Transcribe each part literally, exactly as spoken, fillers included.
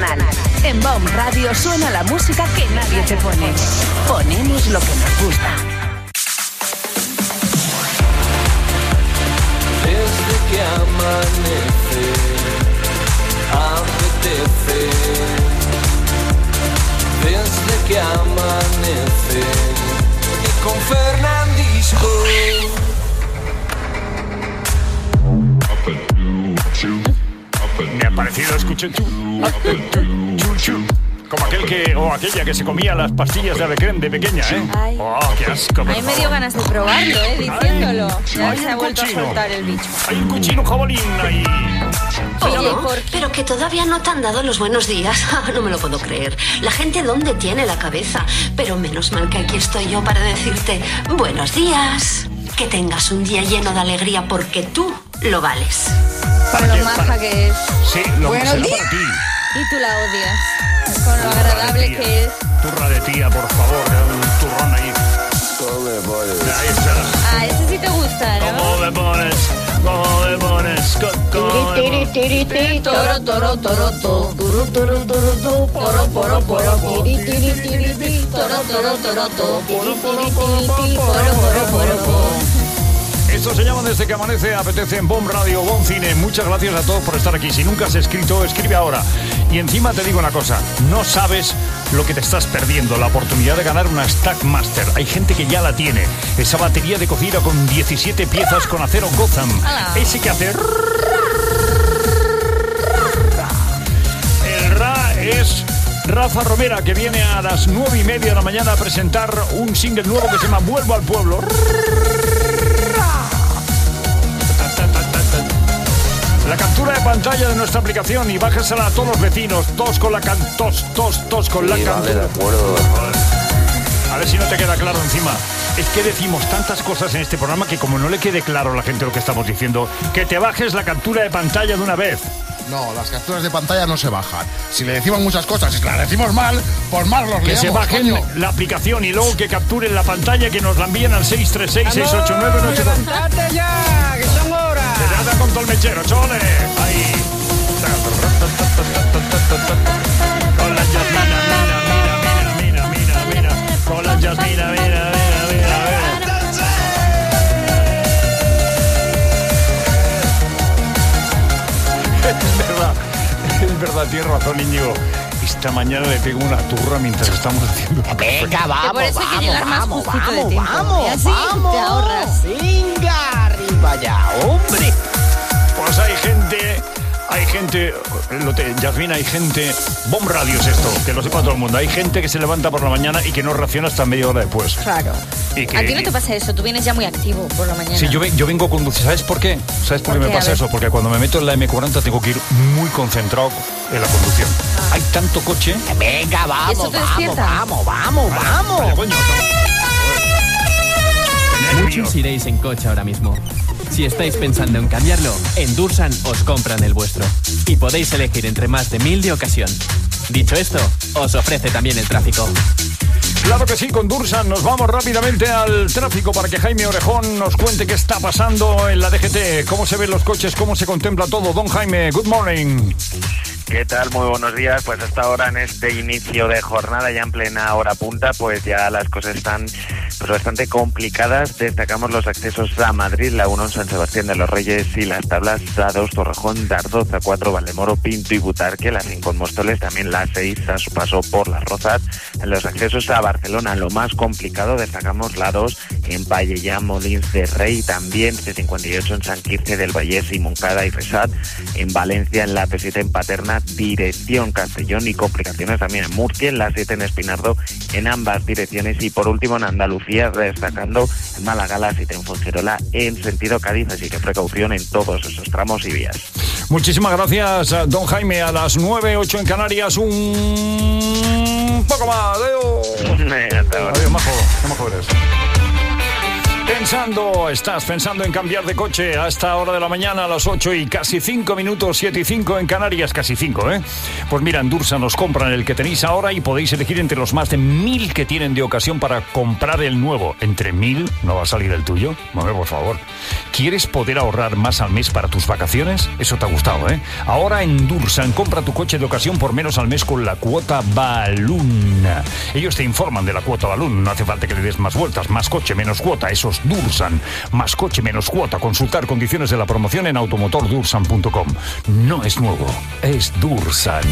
nacional. En B O M Radio suena la música que nadie te pone. Ponemos lo que nos gusta. Desde que amanece, apetece. Desde que amanece, y con Fernandisco. Me ha parecido, escuchen, chu, chu, chu, como aquel que, o aquella que se comía las pastillas de Alecrem de pequeña, ¿eh? Ay. Oh, qué asco. A mí me dio ganas de probarlo, ¿eh? Diciéndolo. Ya se ha vuelto a soltar el bicho. Hay un cuchino jabolín ahí. Oye, ¿por qué? Pero que todavía no te han dado los buenos días. No me lo puedo creer. La gente, ¿dónde tiene la cabeza? Pero menos mal que aquí estoy yo para decirte buenos días. Que tengas un día lleno de alegría porque tú lo vales. Con lo maja que es. Sí, lo Buenos será días. para ti. Y tú la odias. Con lo agradable que es. Turra de tía, por favor, un turrón ahí. Ahí está. Ah, ese sí te gusta, ¿no? ¿Cómo me pones? ¿Cómo me pones? ¿Cómo me pones? Toro, toro, toro, toro, toro, toro, toro, toro, poro, poro, poro, tiri, tiri, tiri, tiri, toro, toro, toro, toro, tiri, tiri, tiri, tiri, poro, poro, poro, poro. Esto se llama Desde que amanece, apetece en B O M Radio, B O M Cine. Muchas gracias a todos por estar aquí. Si nunca has escrito, escribe ahora. Y encima te digo una cosa, no sabes lo que te estás perdiendo, la oportunidad de ganar una Stackmaster. Hay gente que ya la tiene. Esa batería de cocina con diecisiete piezas con acero Gotham. Ese que hace... El Ra es Rafa Romera, que viene a las nueve y media de la mañana a presentar un single nuevo que se llama Vuelvo al Pueblo. La captura de pantalla de nuestra aplicación y bájasela a todos los vecinos. Tos con la can... Tos, tos, tos con la captura. A ver si no te queda claro encima. Es que decimos tantas cosas en este programa que como no le quede claro a la gente lo que estamos diciendo, que te bajes la captura de pantalla de una vez. No, las capturas de pantalla no se bajan. Si le decimos muchas cosas y si las decimos mal, pues mal los Que liamos, se bajen coño. la aplicación y luego que capturen la pantalla y que nos la envíen al seis tres seis, seis ocho nueve, nueve ocho dos. ¡Levántate ya! ¡Que son horas! Se trata con todo el mechero, chole. Ahí. Con la Yasmina, mira, mira, mira, mira, mira, mira. Con la Yasmina, mira, mira, mira, mira. Es verdad, es verdad, tienes razón, Íñigo. Esta mañana le pego una turra mientras estamos haciendo... Venga, vamos, Que por eso hay que vamos, llegar más vamos, justito de vamos, tiempo. vamos, Y así vamos. te ahorras. Venga, arriba ya, hombre. Pues hay gente, hay gente, lo te, Yasmina, hay gente, B O M Radio es esto, que lo sepa todo el mundo. Hay gente que se levanta por la mañana y que no reacciona hasta media hora después. Claro. Y que- A ti no te pasa eso, tú vienes ya muy activo por la mañana. Sí, yo, ve- yo vengo conduciendo. ¿Sabes por qué? ¿Sabes por, ¿Por qué me qué? A pasa ver. eso? Porque cuando me meto en la eme cuarenta tengo que ir muy concentrado en la conducción. Ah. Hay tanto coche. Venga, ¿Y vamos, eso te vamos, despierta? vamos, vamos, Vaya, vamos. coño. Muchos iréis en coche ahora mismo. Si estáis pensando en cambiarlo, en Dursan os compran el vuestro. Y podéis elegir entre más de mil de ocasión. Dicho esto, os ofrece también el tráfico. Claro que sí, con Dursan nos vamos rápidamente al tráfico para que Jaime Orejón nos cuente qué está pasando en la D G T, cómo se ven los coches, cómo se contempla todo. Don Jaime, good morning. ¿Qué tal? Muy buenos días. Pues hasta ahora en este inicio de jornada, ya en plena hora punta, pues ya las cosas están pues bastante complicadas. Destacamos los accesos a Madrid, la uno en San Sebastián de los Reyes y las tablas A dos, Torrejón, Dardoz, A cuatro, Valdemoro, Pinto y Butarque, la cinco en Móstoles, también la seis a su paso por Las Rozas. En los accesos a Barcelona, lo más complicado, destacamos la dos en Valleja, Molins de Rey, también C cincuenta y ocho en San Quirze del Vallés y Moncada y Fesat. En Valencia, en la P siete en Paterna, dirección Castellón, y complicaciones también en Murcia, en la siete en Espinardo, en ambas direcciones. Y por último en Andalucía, destacando en Málaga la siete en Fuengirola en sentido Cádiz, así que precaución en todos esos tramos y vías. Muchísimas gracias, don Jaime. A las nueve, ocho en Canarias, un poco más. Adiós. Hasta ahora. Adiós, majo. Qué majo eres. Pensando, estás pensando en cambiar de coche a esta hora de la mañana, a las ocho y casi cinco minutos, siete y cinco en Canarias, casi cinco, ¿eh? Pues mira, en Dursan nos compran el que tenéis ahora y podéis elegir entre los más de mil que tienen de ocasión para comprar el nuevo. ¿Entre mil no va a salir el tuyo? Mame, por favor. ¿Quieres poder ahorrar más al mes para tus vacaciones? Eso te ha gustado, ¿eh? Ahora en Dursan compra tu coche de ocasión por menos al mes con la cuota Balloon. Ellos te informan de la cuota Balloon, no hace falta que le des más vueltas, más coche, menos cuota, eso es Dursan. Más coche, menos cuota. Consultar condiciones de la promoción en automotor dursan punto com. No es nuevo, es Dursan.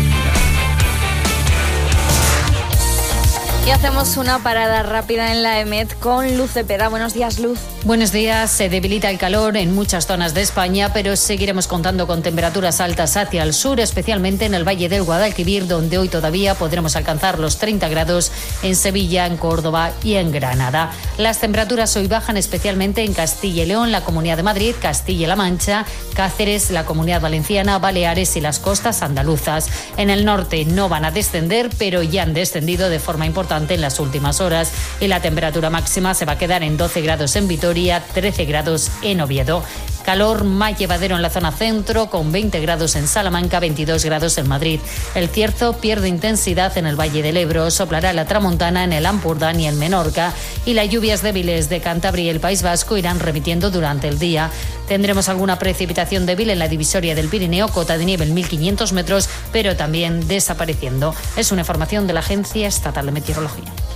Y hacemos una parada rápida en la EMET con Luz Cepeda. Buenos días, Luz. Buenos días. Se debilita el calor en muchas zonas de España, pero seguiremos contando con temperaturas altas hacia el sur, especialmente en el Valle del Guadalquivir, donde hoy todavía podremos alcanzar los treinta grados en Sevilla, en Córdoba y en Granada. Las temperaturas hoy bajan especialmente en Castilla y León, la Comunidad de Madrid, Castilla-La Mancha, Cáceres, la Comunidad Valenciana, Baleares y las costas andaluzas. En el norte no van a descender, pero ya han descendido de forma importante en las últimas horas y la temperatura máxima se va a quedar en doce grados en Vitoria, trece grados en Oviedo. Calor más llevadero en la zona centro, con veinte grados en Salamanca, veintidós grados en Madrid. El cierzo pierde intensidad en el Valle del Ebro, soplará la tramontana en el Ampurdán y en Menorca, y las lluvias débiles de Cantabria y el País Vasco irán remitiendo durante el día. Tendremos alguna precipitación débil en la divisoria del Pirineo, cota de nieve en mil quinientos metros, pero también desapareciendo. Es una información de la Agencia Estatal de Meteorología.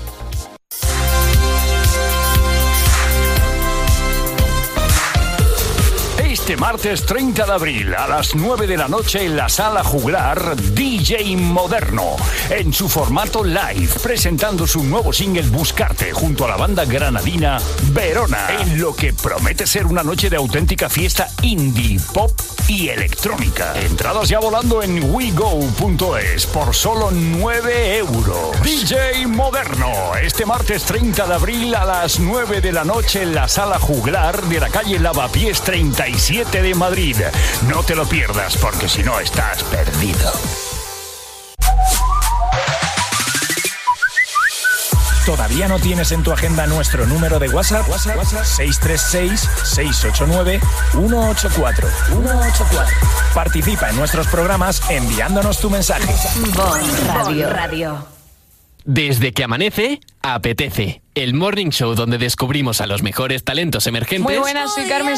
Este martes treinta de abril a las nueve de la noche en la Sala Juglar, D J Moderno, en su formato live, presentando su nuevo single Buscarte junto a la banda granadina Verona, en lo que promete ser una noche de auténtica fiesta indie, pop y electrónica. Entradas ya volando en wego punto es por solo nueve euros. D J Moderno, este martes treinta de abril a las nueve de la noche en la Sala Juglar de la calle Lavapiés treinta y siete de Madrid. No te lo pierdas, porque si no estás perdido. ¿Todavía no tienes en tu agenda nuestro número de WhatsApp? WhatsApp, WhatsApp seis tres seis, seis ocho nueve, uno ocho cuatro. Participa en nuestros programas enviándonos tu mensaje. Bon Radio. Bon Radio. Desde que amanece, apetece. El morning show donde descubrimos a los mejores talentos emergentes. Muy buenas, soy Carmen.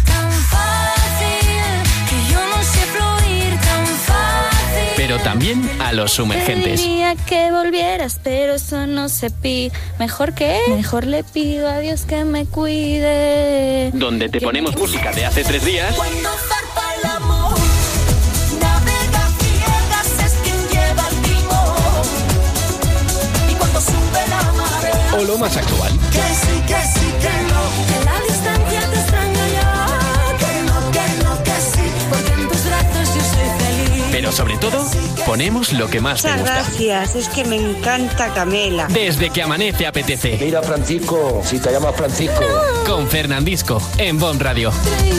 Pero también a los sumergentes. Quería que volvieras, pero eso no se pide. ¿Mejor qué? Mejor le pido a Dios que me cuide. Donde te ponemos música de hace tres días. Cuando zarpa el amor, navega ciegas es quien lleva el timón. Y cuando sube la marea. O lo más actual. Que sí, que sí, que no. En la distancia te extraño yo. Que no, que no, que sí. Porque en tus brazos yo soy feliz. Pero sobre todo, ponemos lo que más te gusta. Gracias, es que me encanta Camela. Desde que amanece apetece. Mira, Francisco, si te llamas Francisco. Con Fernandisco, en Bon Radio.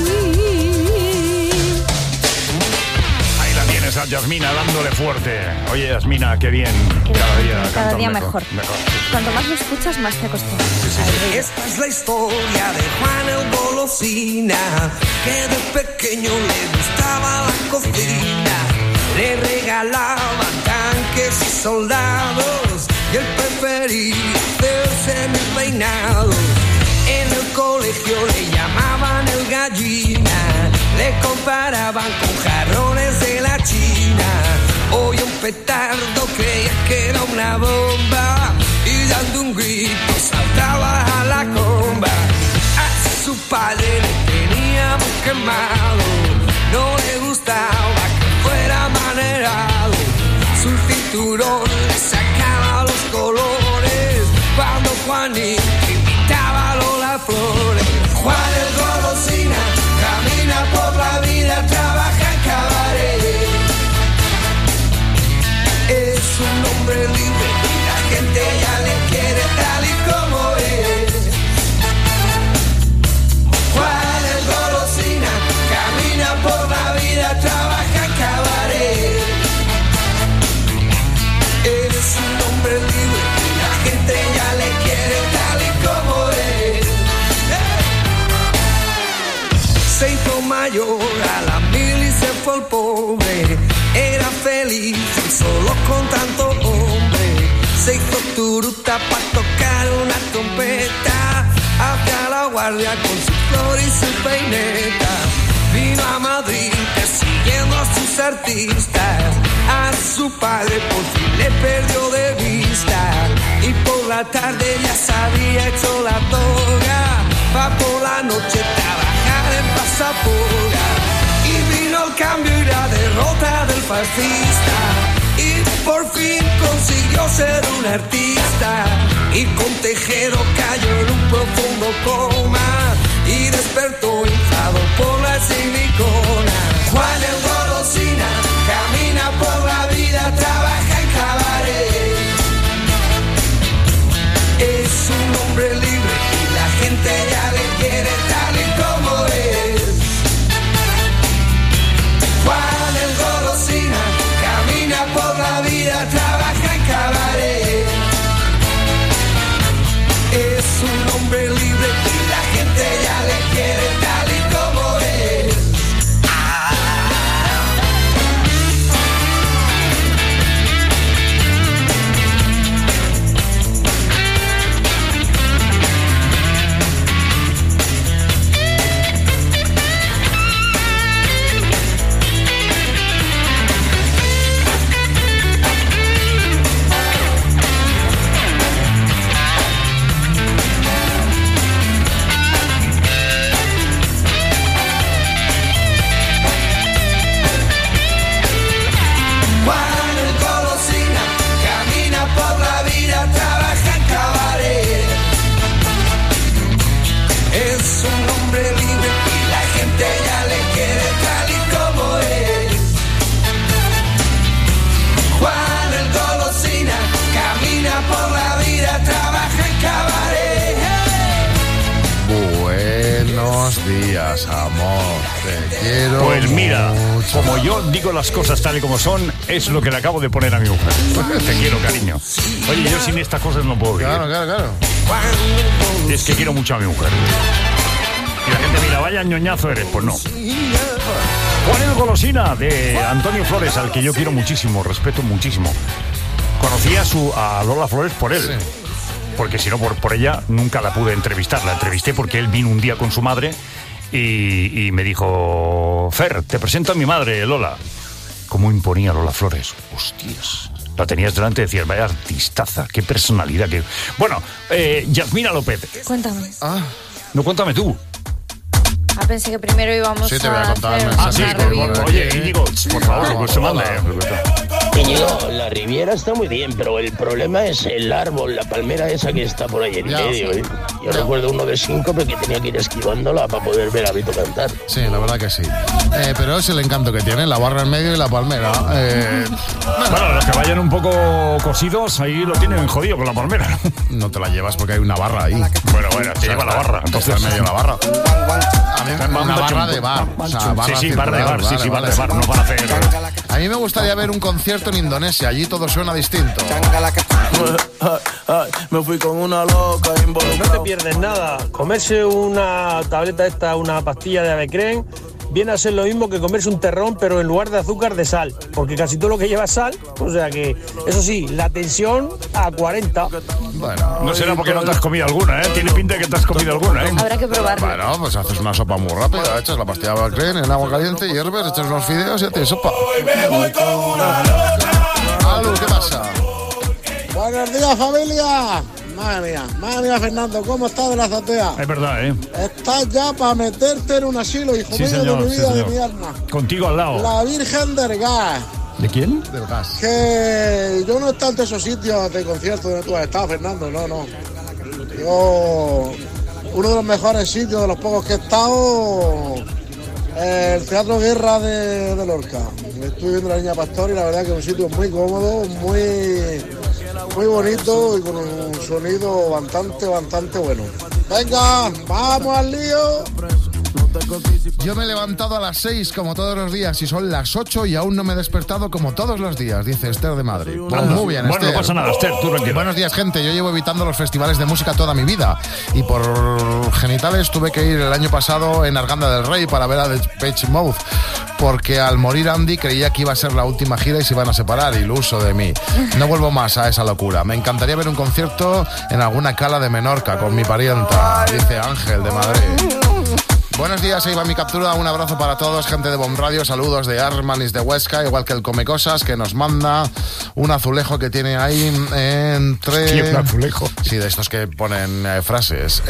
Ahí la tienes a Yasmina dándole fuerte. Oye, Yasmina, qué bien. Cada día, Cada día mejor. mejor. mejor. Cuanto más lo escuchas, más te acostumbras. Sí, sí, sí. Esta es la historia de Juan el Golosina, que de pequeño le gustaba la cocina. Le regalaban tanques y soldados y él prefería hacerse mis peinados. En el colegio le llamaban el gallina, le comparaban con jarrones de la China. Hoy un petardo creía que era una bomba y dando un grito saltaba a la comba. A su padre le tenía muy quemado, no le gustaba que fuera manerado. Su cinturón le sacaba los colores cuando Juanito invitaba a Lola Flores. Juan el Golosina camina por la vida, trabaja en cabaret. Es un hombre libre y la gente ya le quiere tal y como es. Juan el Golosina camina por la vida, trabaja en cabaret. Es un hombre libre y la gente ya le quiere tal y mayor, a la mili se fue el pobre. Era feliz y solo con tanto hombre. Se hizo turuta para tocar una trompeta. Hacia la guardia con su flor y su peineta. Vino a Madrid persiguiendo a sus artistas. A su padre por fin le perdió de vista. Y por la tarde ya se había hecho la toga. Pa' por la noche trabajar en Pasaporga. Y vino el cambio y la derrota del fascista. Y por fin consiguió ser un artista. Y con Tejero cayó en un profundo coma. Y despertó inflado por la silicona. Juan el Golosina camina por la vida, trabaja en cabaret. Es un hombre libre y la gente ya le quiere tal y como es. Juan el Golosina camina por la vida, trabaja en cabaret. Es un hombre libre y la gente ya le quiere tal y como es. Ah. días, amor, te quiero. Pues mira, mucho. como yo digo las cosas tal y como son, es lo que le acabo de poner a mi mujer. Te quiero, cariño. Oye, yo sin estas cosas no puedo vivir. Claro, claro, claro. Es que quiero mucho a mi mujer. Y la gente mira, vaya ñoñazo eres. Pues no. Juan el Golosina, de Antonio Flores, al que yo quiero muchísimo, respeto muchísimo. Conocí a, su, a Lola Flores por él. Sí. Porque si no, por, por ella nunca la pude entrevistar. La entrevisté porque él vino un día con su madre y, y me dijo: Fer, te presento a mi madre, Lola. ¿Cómo imponía Lola Flores? Hostias. La tenías delante y decías, vaya artistaza, qué personalidad. Qué... Bueno, eh, Yasmina López. Cuéntame. Ah. No, cuéntame tú. Ah, pensé que primero íbamos sí, te voy a contar. hacer Ah, sí, por, por, oye, Íñigo, por favor, pues se mande. Íñigo, la Riviera está muy bien, pero el problema es el árbol, la palmera esa que está por ahí en ya, medio. sí. ¿eh? Yo ya. recuerdo uno de síncope que tenía que ir esquivándola para poder ver a Vito cantar. Sí, la verdad que sí. Eh, pero es el encanto que tiene, la barra en medio y la palmera. Eh, bueno. bueno, los que vayan un poco cosidos, ahí lo tienen jodido con la palmera. No te la llevas porque hay una barra ahí. Bueno, bueno, te o sea, lleva la barra. Entonces en medio la barra. A mí, una barra de bar. O sea, barra sí, sí, bar de bar, vale, sí, sí, vale, bar de bar, no para hacer. A mí me gustaría ver un concierto en Indonesia, allí todo suena distinto. Me fui con una loca involucrada. No te pierdes nada. Comerse una tableta esta, una pastilla de Avecren, viene a ser lo mismo que comerse un terrón, pero en lugar de azúcar, de sal. Porque casi todo lo que lleva es sal. O sea que, eso sí, la tensión a cuarenta. Bueno, no será porque no te has comido alguna, ¿eh? Tiene pinta de que te has comido alguna, ¿eh? Habrá que probarlo. Bueno, pues haces una sopa muy rápida. Echas la pastilla de Avecren en agua caliente, hierves, echas unos fideos y ya tienes sopa. Algo, ¿qué pasa? Buenos días, familia. Madre mía, madre mía, Fernando, ¿cómo estás de la azotea? Es verdad, ¿eh? Estás ya para meterte en un asilo, hijo sí, mío, señor, de mi vida, sí, de mi alma. Contigo al lado. La Virgen del Gas. ¿De quién? Del gas. Que yo no he estado en esos sitios de conciertos donde tú has estado, Fernando, no, no. Yo, uno de los mejores sitios, de los pocos que he estado, el Teatro Guerra de, de Lorca. Estuve viendo La Niña Pastor y la verdad que es un sitio muy cómodo, muy... muy bonito y con un sonido bastante, bastante bueno. Venga, vamos al lío. Yo me he levantado a las seis como todos los días y son las ocho y aún no me he despertado como todos los días, dice Esther de Madrid. Bueno, muy bien, Bueno, Esther. no pasa nada, Esther, tú tranquila. Buenos días, gente. Yo llevo evitando los festivales de música toda mi vida y por genitales tuve que ir el año pasado en Arganda del Rey para ver a Depeche Mode, porque al morir Andy creía que iba a ser la última gira y se iban a separar, iluso de mí. No vuelvo más a esa locura. Me encantaría ver un concierto en alguna cala de Menorca con mi parienta, dice Ángel de Madrid. Buenos días, ahí va mi captura. Un abrazo para todos, gente de Bomb Radio. Saludos de Armanis de Huesca, igual que el Come Cosas, que nos manda un azulejo que tiene ahí entre... Hostia, un azulejo. Sí, de estos que ponen eh, frases.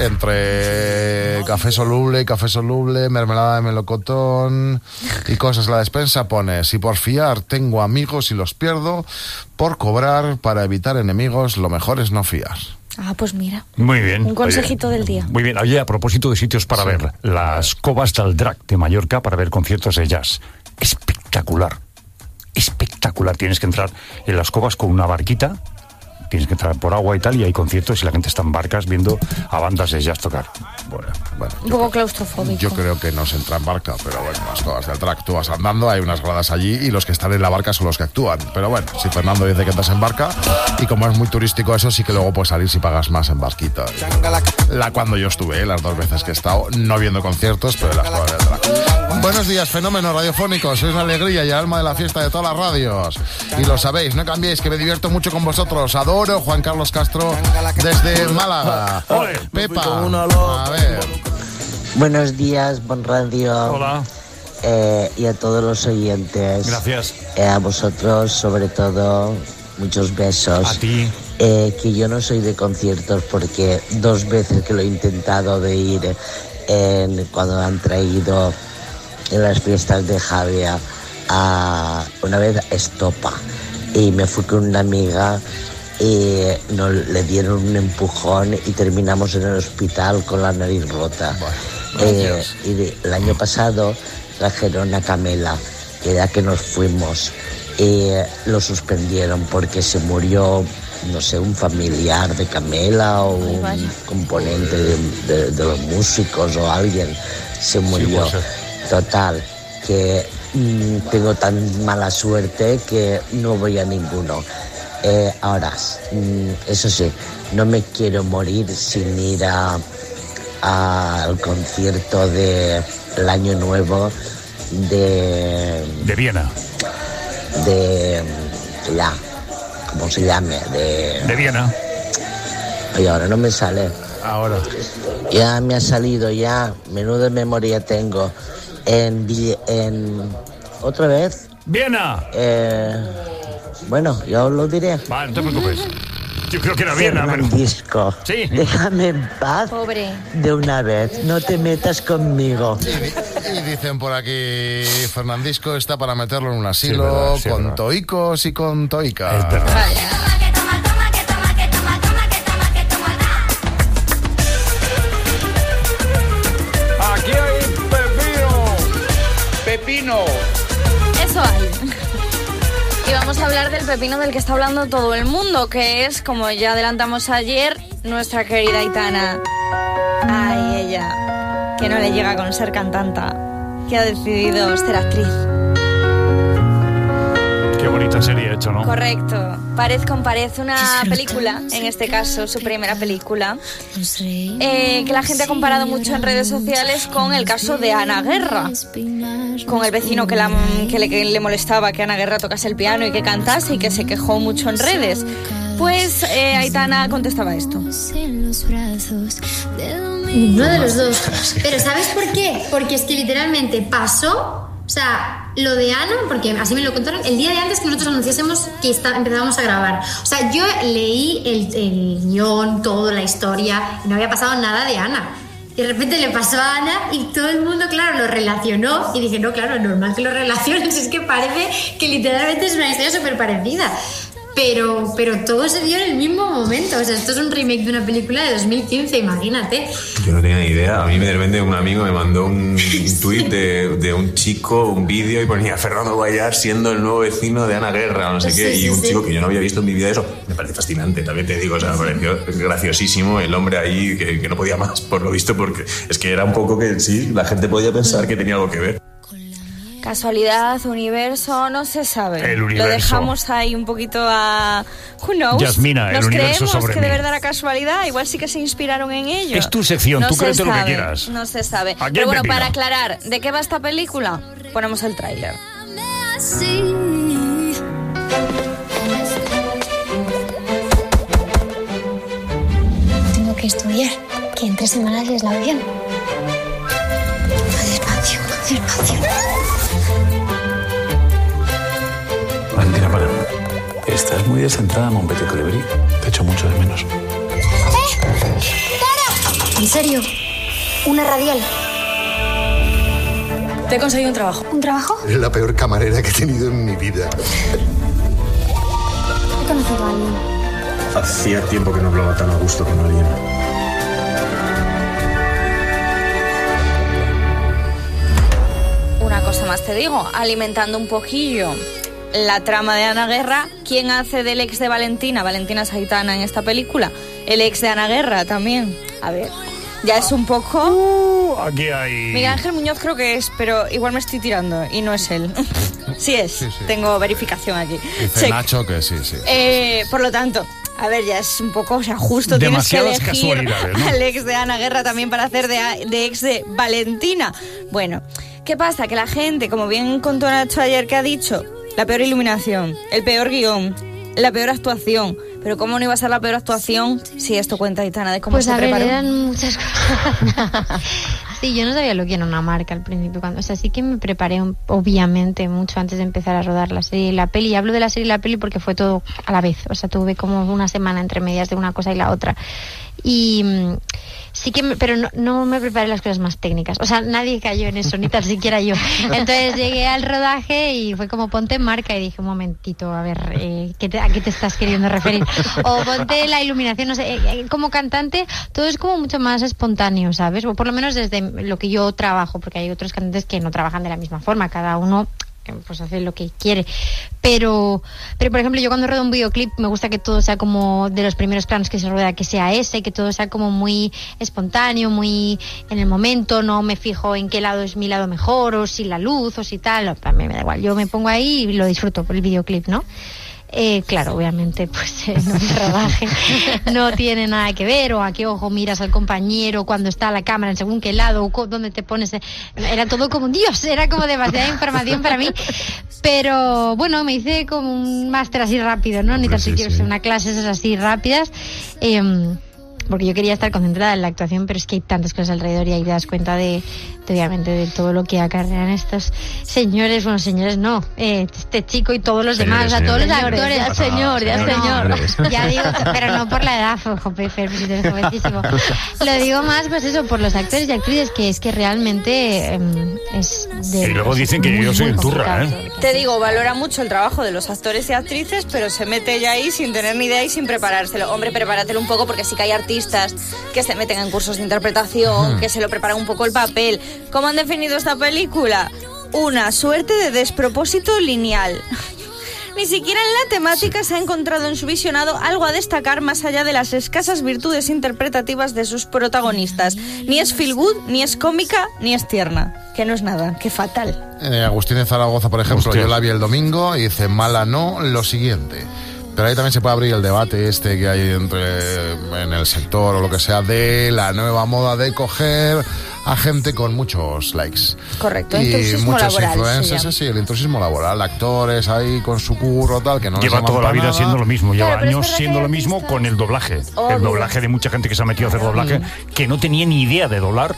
Entre café soluble y café soluble, mermelada de melocotón y cosas. La despensa pone: si por fiar tengo amigos y los pierdo, por cobrar para evitar enemigos, lo mejor es no fiar. Ah, pues mira. Muy bien. Un consejito Oye, del día. Muy bien. Oye, a propósito de sitios para Sí. ver, las Covas del Drac de Mallorca para ver conciertos de jazz. Espectacular. Espectacular. Tienes que entrar en las covas con una barquita, tienes que entrar por agua y tal, y hay conciertos y la gente está en barcas viendo a bandas de jazz tocar. Bueno, bueno. Un poco claustrofóbico. Yo creo que no se entra en barca, pero bueno, las cosas del track. Tú vas andando, hay unas gradas allí y los que están en la barca son los que actúan. Pero bueno, si Fernando dice que entras en barca, y como es muy turístico eso, sí que luego puedes salir si pagas más en barquita. La cuando yo estuve, ¿eh? Las dos veces que he estado, no viendo conciertos, pero en las cosas del track. Buenos días, fenómenos radiofónicos. Sois la alegría y el alma de la fiesta de todas las radios. Y lo sabéis, no cambiéis, que me divierto mucho con vosotros. Adoro Juan Carlos Castro desde Málaga. Pepa, a ver. Buenos días, Bon Radio. Hola. Eh, y a todos los oyentes. Gracias. Eh, a vosotros, sobre todo, muchos besos. A ti. Eh, que yo no soy de conciertos porque dos veces que lo he intentado de ir en, cuando han traído en las fiestas de Javier a una vez a Estopa y me fui con una amiga y nos le dieron un empujón y terminamos en el hospital con la nariz rota. Eh, y de- el año pasado trajeron a Camela, que era que nos fuimos, y lo suspendieron porque se murió, no sé, un familiar de Camela o un componente de, de- de los músicos o alguien se murió. puede ser. Total, que mm, tengo tan mala suerte que no voy a ninguno. Eh, ahora, mm, eso sí, no me quiero morir sin ir a, a- al concierto de el Año Nuevo de... De Viena. De... ya, ¿cómo se llame? De... De Viena. Oye, ahora no me sale. Ahora. Ya me ha salido, ya. Menuda memoria tengo. En... Vi- en ¿otra vez? Viena. Eh, bueno, ya os lo diré. Vale, no te preocupes. Yo creo que era Viena, pero... Fernandisco, Sí. déjame en paz Pobre. de una vez. No te metas conmigo. Y, y dicen por aquí, Fernandisco está para meterlo en un Sí, asilo, verdad, sí, con verdad. toicos y con toicas. Es verdad. Aquí hay pepino. Pepino. Eso hay. Y vamos a hablar del pepino del que está hablando todo el mundo, que es, como ya adelantamos ayer, nuestra querida Aitana. Ay, ella, que no le llega con ser cantanta, que ha decidido ser actriz. Qué bonita serie hecho, ¿no? Correcto. Parez con Pared, una película, en este caso su primera película, eh, que la gente ha comparado mucho en redes sociales con el caso de Ana Guerra, con el vecino que, la, que, le, que le molestaba que Ana Guerra tocase el piano y que cantase y que se quejó mucho en redes. Pues eh, Aitana contestaba esto. Uno de los dos. Pero ¿sabes por qué? Porque es que literalmente pasó, o sea, lo de Ana, porque así me lo contaron, el día de antes que nosotros anunciásemos que está, empezábamos a grabar. O sea, yo leí el, el guión, toda la historia, y no había pasado nada de Ana. Y de repente le pasó a Ana y todo el mundo, claro, lo relacionó. Y dije, no, claro, es normal que lo relacionen, si es que parece que literalmente es una historia súper parecida. pero, pero todo se dio en el mismo momento. O sea, esto es un remake de una película de dos mil quince, imagínate. Yo no tenía ni idea. A mí de repente un amigo me mandó un tuit de, de un chico, un vídeo, y ponía Fernando Guayar siendo el nuevo vecino de Ana Guerra, no sé Sí, qué, sí, y un sí. chico que yo no había visto en mi vida eso. Me parece fascinante, también te digo, o sea, me pareció graciosísimo el hombre ahí que, que no podía más, por lo visto, porque es que era un poco que sí, la gente podía pensar que tenía algo que ver. Casualidad, universo, no se sabe. El universo. Lo dejamos ahí un poquito a... Who knows? Yasmina, el Nos universo creemos sobre que mí. de verdad era casualidad, igual sí que se inspiraron en ello. Es tu sección, No tú se créete lo que sabe, quieras. No se sabe. Aquí Pero hay bueno, pepino. para aclarar, ¿de qué va esta película? Ponemos el tráiler. Tengo que estudiar, que en tres semanas es la audición. Despacio, despacio. Valentina, para. Estás muy descentrada, mon petit colibrí. Te echo mucho de menos. En serio, una radial. Te he conseguido un trabajo. ¿Un trabajo? Eres la peor camarera que he tenido en mi vida. He conocido a alguien. Hacía tiempo que no hablaba tan a gusto con alguien. Una cosa más te digo, alimentando un poquillo la trama de Ana Guerra. ¿Quién hace del ex de Valentina? Valentina Saitana en esta película. El ex de Ana Guerra también. A ver, ya es un poco... Uh, aquí hay... Miguel Ángel Muñoz creo que es, pero igual me estoy tirando y no es él. Sí es, Sí, sí. tengo verificación aquí. Dice Check. Nacho que sí, sí. Eh, por lo tanto, a ver, ya es un poco, o sea, justo Demasiadas tienes que elegir casualidades, ¿no? al ex de Ana Guerra también para hacer de, de ex de Valentina. Bueno, ¿qué pasa? Que la gente, como bien contó Nacho ayer que ha dicho, la peor iluminación, el peor guión, la peor actuación. Pero ¿cómo no iba a ser la peor actuación si esto cuenta Aitana de cómo Pues se a ver, preparó? eran muchas cosas. Sí, yo no sabía lo que era una marca al principio. Cuando, o sea, sí que me preparé un- obviamente mucho antes de empezar a rodar la serie y la peli. Y hablo de la serie y la peli porque fue todo a la vez. O sea, tuve como una semana entre medias de una cosa y la otra. Y mm, sí que, me- pero no, no me preparé las cosas más técnicas. O sea, nadie cayó en eso, ni tan siquiera yo. Entonces llegué al rodaje y fue como ponte en marca y dije, un momentito, a ver, eh, ¿qué te- ¿a qué te estás queriendo referir? O ponte la iluminación, no sé, eh, eh, como cantante todo es como mucho más espontáneo, ¿sabes? O por lo menos desde lo que yo trabajo, porque hay otros cantantes que no trabajan de la misma forma, cada uno eh, pues hace lo que quiere. Pero, pero por ejemplo, yo cuando ruedo un videoclip me gusta que todo sea como de los primeros planos que se rueda, que sea ese, que todo sea como muy espontáneo, muy en el momento, no me fijo en qué lado es mi lado mejor, o si la luz, o si tal, a mí me da igual, yo me pongo ahí y lo disfruto por el videoclip, ¿no? Eh, claro, obviamente, pues en un rodaje no tiene nada que ver, o a qué ojo miras al compañero cuando está la cámara, en según qué lado, o co- dónde te pones. Era todo como, Dios, era como demasiada información para mí. Pero bueno, me hice como un máster así rápido, ¿no? Ni tan siquiera una clase esas así rápidas. Eh, porque yo quería estar concentrada en la actuación, pero es que hay tantas cosas alrededor y ahí te das cuenta de, de obviamente, de todo lo que acarrean estos señores, bueno, señores no, eh, este chico y todos los Señores, demás, a todos los señores. actores. Ya, señor, ya, No, señor. ya digo, pero no por la edad, jope, Fer, si eres jovencísimo. Lo digo más, pues eso, por los actores y actrices, que es que realmente eh, es de... Y luego dicen que muy, yo soy muy un turra, complicado. ¿eh? Te digo, valora mucho el trabajo de los actores y actrices, pero se mete ya ahí sin tener ni idea y sin preparárselo. Hombre, prepáratelo un poco porque sí que hay artistas que se meten en cursos de interpretación, Ujú. que se lo preparan un poco el papel. ¿Cómo han definido esta película? Una suerte de despropósito lineal. Ni siquiera en la temática se ha encontrado en su visionado algo a destacar más allá de las escasas virtudes interpretativas de sus protagonistas. Ni es feel good, ni es cómica, ni es tierna. Que no es nada, que fatal. Eh, Agustín de Zaragoza, por ejemplo, Hostia. yo la vi el domingo y dice, mala no, lo siguiente. Pero ahí también se puede abrir el debate este que hay entre en el sector o lo que sea de la nueva moda de coger a gente con muchos likes. Correcto, Y intrusismo muchos laboral. influencers, se sí, el intrusismo laboral, actores ahí con su curro, tal, que no les Lleva llaman toda la para vida nada. siendo lo mismo, lleva Claro, pero es años verdad siendo que lo hay mismo con el doblaje. Obvio. El doblaje de mucha gente que se ha metido a hacer doblaje, que no tenía ni idea de doblar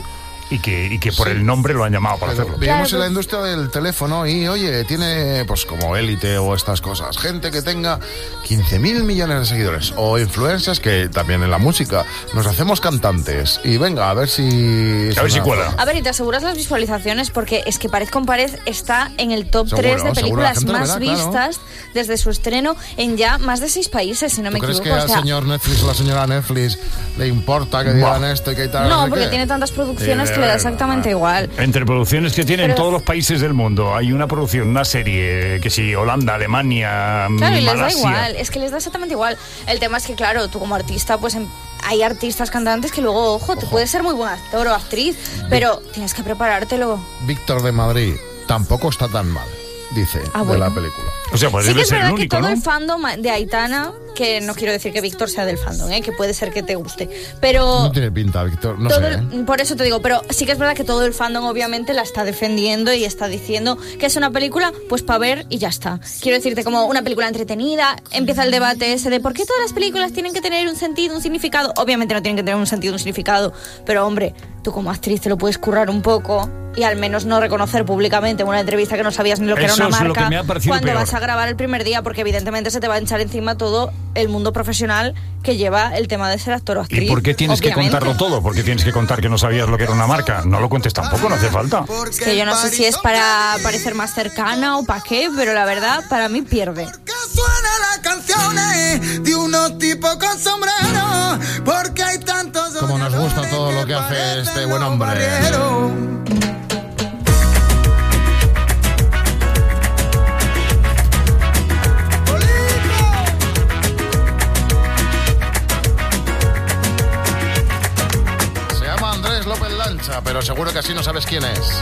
y que, y que por sí. el nombre lo han llamado para Pero hacerlo. Vivimos Claro. en la industria del teléfono y, oye, tiene, pues como Élite o estas cosas, gente que tenga quince mil millones de seguidores o influencers que también en la música nos hacemos cantantes y venga, a ver si... A ver si cuela. A ver, y te aseguras las visualizaciones porque es que Pared con Pared está en el top Seguro, tres de seguro, la películas gente lo más verá, claro. vistas desde su estreno en ya más de seis países, si no ¿Tú me crees equivoco. que o sea, al señor Netflix o la señora Netflix le importa que digan esto y que tal? no, sé porque qué? tiene tantas producciones Sí, que le da eh, exactamente igual. Entre producciones que tienen Pero- todos los países del mundo, hay una producción, una serie, que si Holanda, Alemania, Claro, y les da Malasia. igual, es que les da exactamente igual. El tema es que, claro, tú como artista, pues em- hay artistas cantantes que luego, ojo, tú puedes ser muy buen actor o actriz, pero tienes que preparártelo. Víctor de Madrid tampoco está tan mal, dice, Ah, de bueno. la película. O sea, pues Sí que debe es ser el verdad que único, todo ¿no? el fandom de Aitana, que no quiero decir que Víctor sea del fandom, ¿eh? que puede ser que te guste, pero... No tiene pinta, Víctor, no todo sé. el- ¿eh? por eso te digo, pero sí que es verdad que todo el fandom obviamente la está defendiendo y está diciendo que es una película pues para ver y ya está. Quiero decirte, como una película entretenida, empieza el debate ese de por qué todas las películas tienen que tener un sentido, un significado. Obviamente no tienen que tener un sentido, un significado, pero hombre, tú como actriz te lo puedes currar un poco y al menos no reconocer públicamente en una entrevista que no sabías ni lo que Eso era una es lo marca que me ha parecido cuando peor. vas a grabar el primer día, porque evidentemente se te va a echar encima todo el mundo profesional que lleva el tema de ser actor o actriz. ¿Y por qué tienes obviamente. que contarlo todo? ¿Por qué tienes que contar que no sabías lo que era una marca? No lo cuentes tampoco, no hace falta. Es que yo no sé si es para parecer más cercana o para qué, pero la verdad, para mí pierde. Las canciones de unos tipos con sombrero, porque hay tantos. Como nos gusta todo lo que hace este buen hombre. Se llama Andrés López Lancha, pero seguro que así no sabes quién es.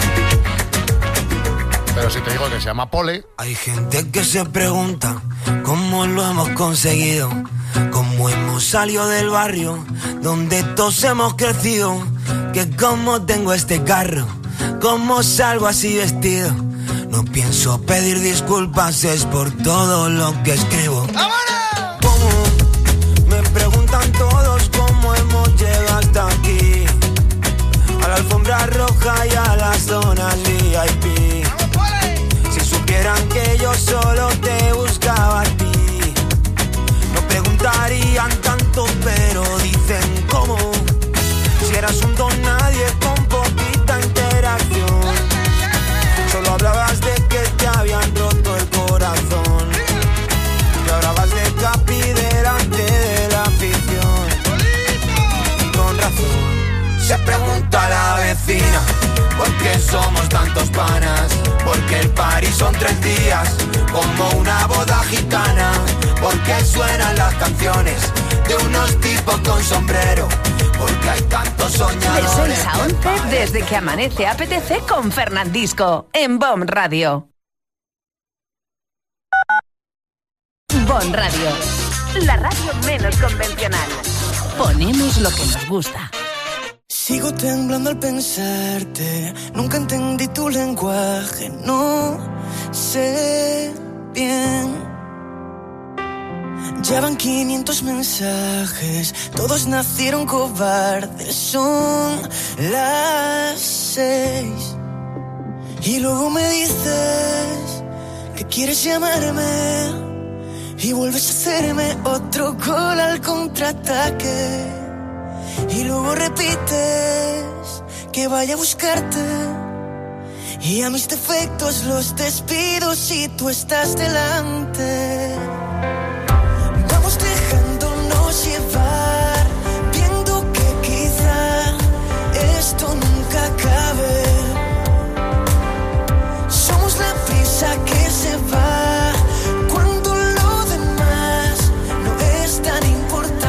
Pero si te digo que se llama Pole. Hay gente que se pregunta cómo lo hemos conseguido, cómo hemos salido del barrio donde todos hemos crecido, que cómo tengo este carro, cómo salgo así vestido. No pienso pedir disculpas, es por todo lo que escribo. ¿Cómo? Me preguntan todos cómo hemos llegado hasta aquí, a la alfombra roja y a las zonas V I P. Si supieran que yo solo te buscaba a ti, no preguntarían tanto, pero dicen cómo. Si eras un don nadie con poquita interacción, solo hablabas de que te habían roto el corazón, que ahora vas de capi delante de la afición. Y con razón se pregunta la vecina ¿por qué somos tantos panas? Porque el party son tres días, como una boda gitana. Porque suenan las canciones de unos tipos con sombrero. Porque hay tantos De soñadores. seis a once, desde que amanece A P T C con Fernandisco, en Bon Radio. Bon Radio, la radio menos convencional. Ponemos lo que nos gusta. Sigo temblando al pensarte, nunca entendí tu lenguaje, no sé bien. Ya van quinientos mensajes, todos nacieron cobardes, son las seis. Y luego me dices que quieres llamarme y vuelves a hacerme otro gol al contraataque. Y luego repites que vaya a buscarte, y a mis defectos los despido si tú estás delante. Vamos dejándonos llevar, viendo que quizá esto nunca acabe. Somos la prisa que se va cuando lo demás no es tan importante.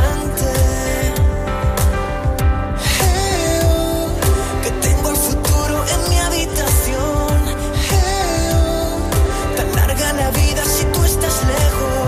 La vida si tú estás lejos.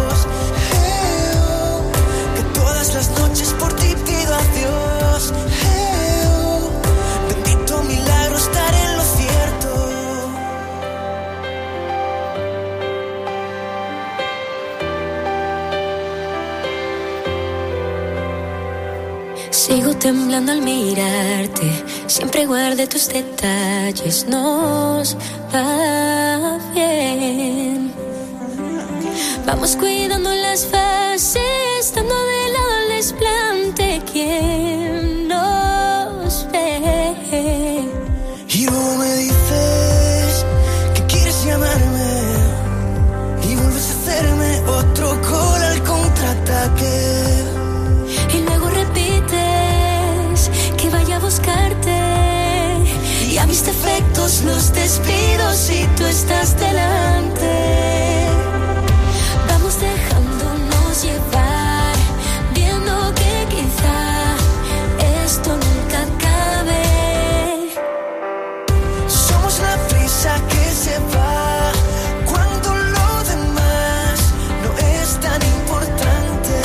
Sigo temblando al mirarte, siempre guardé tus detalles, nos va bien. Vamos cuidando las fases, estando de lado el desplante, ¿quién nos ve? Y luego me dices que quieres llamarme y vuelves a hacerme otro gol al contraataque. Y luego repites que vaya a buscarte y a mis defectos los despido si tú estás delante. Vamos dejándonos llevar, viendo que quizá esto nunca acabe. Somos la prisa que se va cuando lo demás no es tan importante.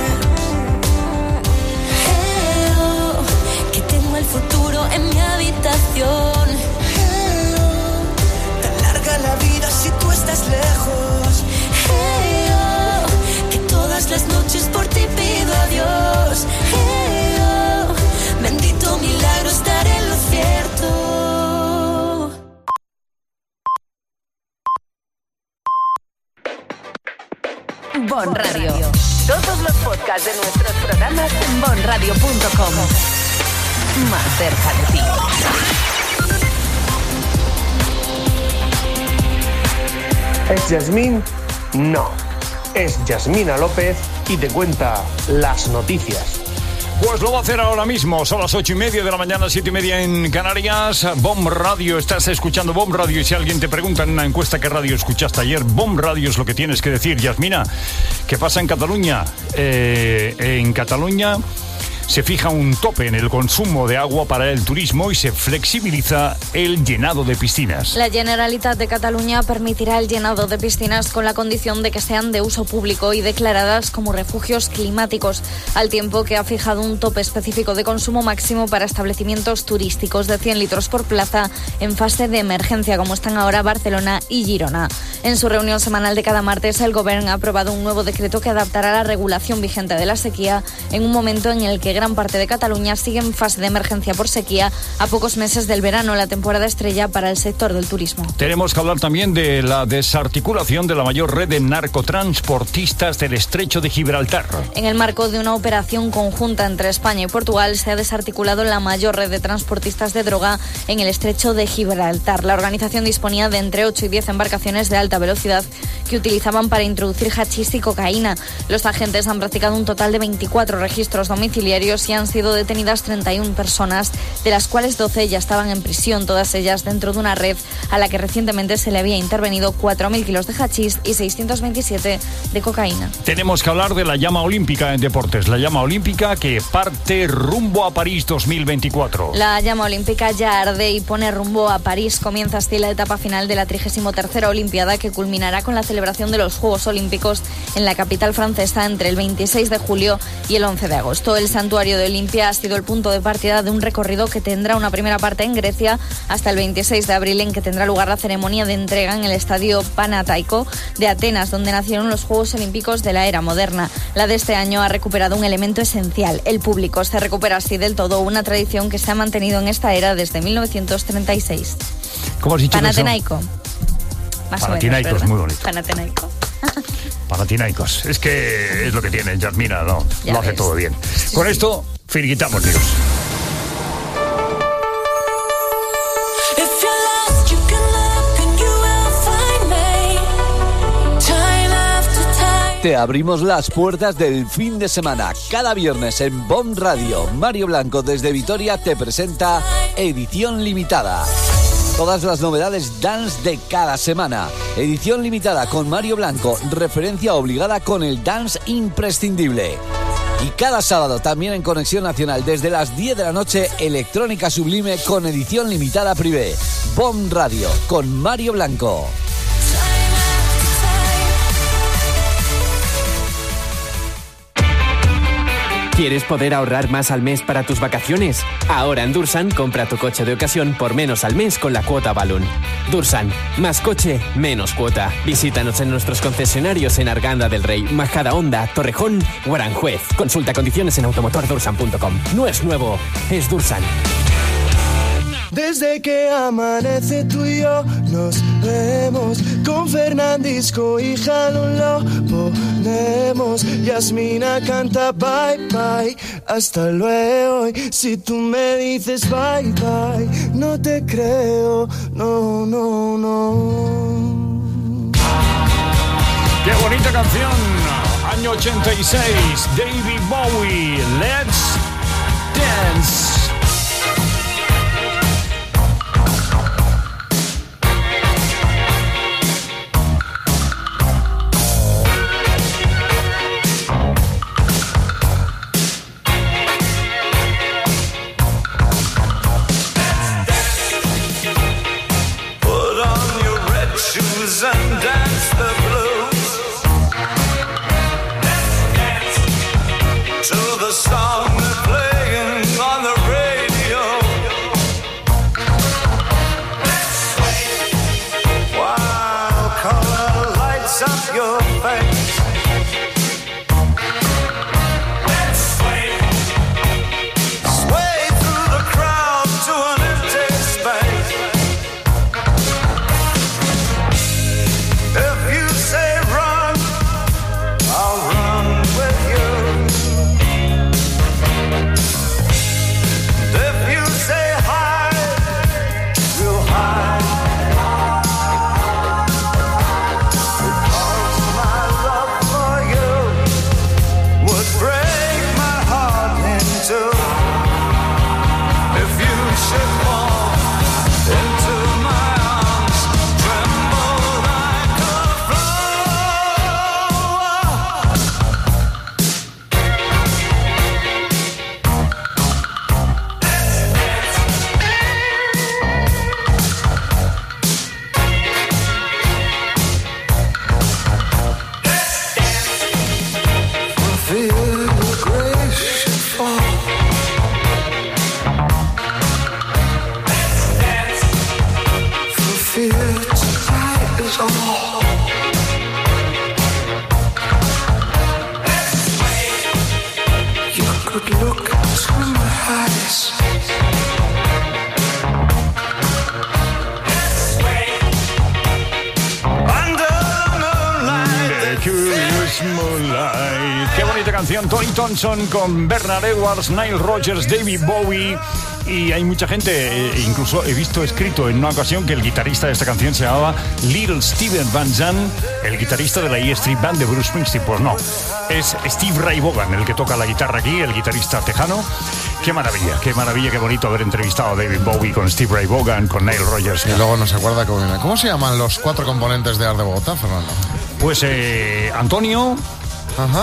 Hey, oh, que tengo el futuro en mi habitación. Hey, oh, tan larga la vida si tú estás lejos. Hey, oh, que todas las noches por ti pido a Dios. Hey, oh, bendito milagro estar en lo cierto. Bon Radio. Todos los podcasts de nuestros programas en bon radio punto com. Más cerca de ti. ¿Es Yasmín? No. Es Yasmina López y te cuenta las noticias. Pues lo va a hacer ahora mismo, son las ocho y media de la mañana, siete y media en Canarias. Bomb Radio, estás escuchando Bomb Radio y si alguien te pregunta en una encuesta qué radio escuchaste ayer, Bomb Radio es lo que tienes que decir. Yasmina, ¿qué pasa en Cataluña? Eh, en Cataluña se fija un tope en el consumo de agua para el turismo y se flexibiliza el llenado de piscinas. La Generalitat de Cataluña permitirá el llenado de piscinas con la condición de que sean de uso público y declaradas como refugios climáticos, al tiempo que ha fijado un tope específico de consumo máximo para establecimientos turísticos de cien litros por plaza en fase de emergencia, como están ahora Barcelona y Girona. En su reunión semanal de cada martes, el Gobierno ha aprobado un nuevo decreto que adaptará la regulación vigente de la sequía en un momento en el que gran parte de Cataluña sigue en fase de emergencia por sequía a pocos meses del verano, la temporada estrella para el sector del turismo. Tenemos que hablar también de la desarticulación de la mayor red de narcotransportistas del Estrecho de Gibraltar. En el marco de una operación conjunta entre España y Portugal, se ha desarticulado la mayor red de transportistas de droga en el Estrecho de Gibraltar. La organización disponía de entre ocho y diez embarcaciones de alta velocidad que utilizaban para introducir hachís y cocaína. Los agentes han practicado un total de veinticuatro registros domiciliarios y han sido detenidas treinta y una personas, de las cuales doce ya estaban en prisión, todas ellas dentro de una red a la que recientemente se le había intervenido cuatro mil kilos de hachís y seiscientos veintisiete de cocaína. Tenemos que hablar de la llama olímpica en deportes, la llama olímpica que parte rumbo a París dos mil veinticuatro. La llama olímpica ya arde y pone rumbo a París. Comienza así la etapa final de la trigésima tercera Olimpiada, que culminará con la celebración de los Juegos Olímpicos en la capital francesa entre el veintiséis de julio y el once de agosto. El santuario de Olimpia ha sido el punto de partida de un recorrido que tendrá una primera parte en Grecia hasta el veintiséis de abril, en que tendrá lugar la ceremonia de entrega en el estadio Panathinaikos de Atenas, donde nacieron los Juegos Olímpicos de la era moderna. La de este año ha recuperado un elemento esencial, el público. Se recupera así del todo una tradición que se ha mantenido en esta era desde mil novecientos treinta y seis. ¿Cómo has dicho Panathinaikos. Más Panathinaikos, o menos, muy bonito. Panathinaikos. Panathinaikos. Es que es lo que tiene Yasmina, ¿no? Ya lo hace ves. todo bien. Con esto, finiquitamos, tíos. Te abrimos las puertas del fin de semana. Cada viernes en Bomb Radio, Mario Blanco desde Vitoria te presenta Edición Limitada. Todas las novedades dance de cada semana. Edición limitada con Mario Blanco, referencia obligada con el dance imprescindible. Y cada sábado también en Conexión Nacional desde las diez de la noche, Electrónica Sublime con edición limitada privé. Bomb Radio con Mario Blanco. ¿Quieres poder ahorrar más al mes para tus vacaciones? Ahora en Dursan compra tu coche de ocasión por menos al mes con la cuota Balloon. Dursan, más coche, menos cuota. Visítanos en nuestros concesionarios en Arganda del Rey, Majadahonda, Torrejón o Aranjuez. Consulta condiciones en automotor dursan punto com. No es nuevo, es Dursan. Desde que amanece tú y yo nos vemos. Con Fernandisco y Jalón lo ponemos. Yasmina canta bye bye, hasta luego. Y si tú me dices bye bye, no te creo, no, no, no. ¡Qué bonita canción! Año ochenta y seis, David Bowie, Let's Dance. And dance the blues. To the song that's playing on the radio. While color lights up your face. Sway through the crowd to an empty space. If you say run, I'll run with you. If you say hide, we'll hide. Because my love for you would break my heart in two. If you should fall into my arms, tremble like a feel the grace should fall. For fear tonight is all. You could look into my eyes. Under the moonlight. The Curious Moonlight. Qué bonita canción. Tony Thompson con Bernard Edwards, Nile Rodgers, David Bowie. Y hay mucha gente, eh, incluso he visto escrito en una ocasión que el guitarrista de esta canción se llamaba Little Steven Van Zandt, el guitarrista de la E Street Band de Bruce Springsteen. Pues no, es Steve Ray Vaughan el que toca la guitarra aquí, el guitarrista tejano. Qué maravilla, qué maravilla, qué bonito haber entrevistado a David Bowie con Steve Ray Vaughan, con Nile Rodgers. Y luego no se acuerda cómo, ¿cómo se llaman los cuatro componentes de Art de Bogotá, Fernando? Pues eh, Antonio, Ajá.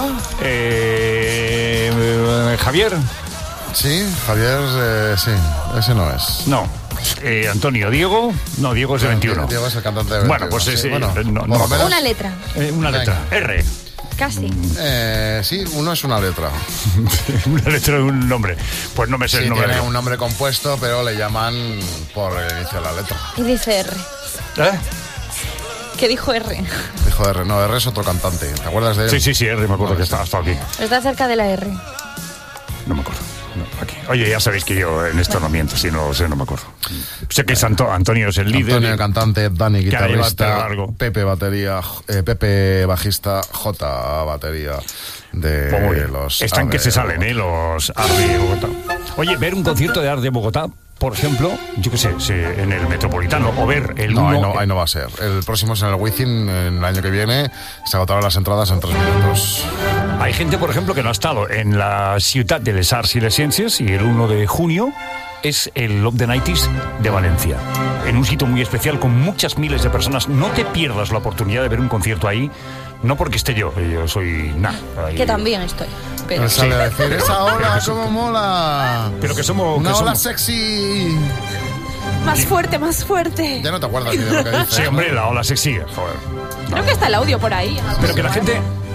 eh, eh, Javier. Sí, Javier, eh, sí, ese no es. No. Eh, Antonio, Diego. No, Diego es de veintiuno. Diego es el cantante de veintiuno. Bueno, pues es, sí, eh, bueno, no, por no, lo menos- Una letra. eh, una letra. R. Casi. Eh, sí, uno es una letra. Una letra de un nombre. Pues no me sé Sí, el nombre. tiene de- un nombre compuesto, pero le llaman por el inicio de la letra. Y dice R. ¿Eh? ¿Qué dijo R? Dijo R, no, R es otro cantante. ¿Te acuerdas de él? Sí, sí, sí, R, me acuerdo que estaba hasta aquí. Está cerca de la R. No me acuerdo. No, aquí. Oye, ya sabéis que yo en esto no miento, si no lo sé, no me acuerdo. Sé que es Anto- Antonio es el líder. Antonio, cantante, Dani, Que ahora lleva el pelo guitarrista, largo. Pepe, batería, eh, Pepe, bajista, J, batería de Pues muy bien. los... Están que Ave se salen, Bogotá. ¿eh? Los Art de Bogotá. Oye, ver un concierto de Art de Bogotá, por ejemplo, yo qué sé, se- en el Metropolitano, o ver el No, ahí uno- no, ahí no va a ser. El próximo es en el Wizzing, en el año que viene. Se agotaron las entradas en tres minutos. Hay gente, por ejemplo, que no ha estado en la Ciutat de les Arts y les Ciencias, y el uno de junio es el Love the nineties de Valencia, en un sitio muy especial con muchas miles de personas. No te pierdas la oportunidad de ver un concierto ahí, no porque esté yo, yo soy nada. Que también estoy. Pero Me sale a decir, esa ola, Pero que so- cómo mola. Pero que somos... Una que ola somos- sexy. más fuerte, más fuerte. Ya no te acuerdas ni de lo que dices. Sí, hombre, la ola sexy, joder. Creo que está el audio por ahí. Pero que la gente,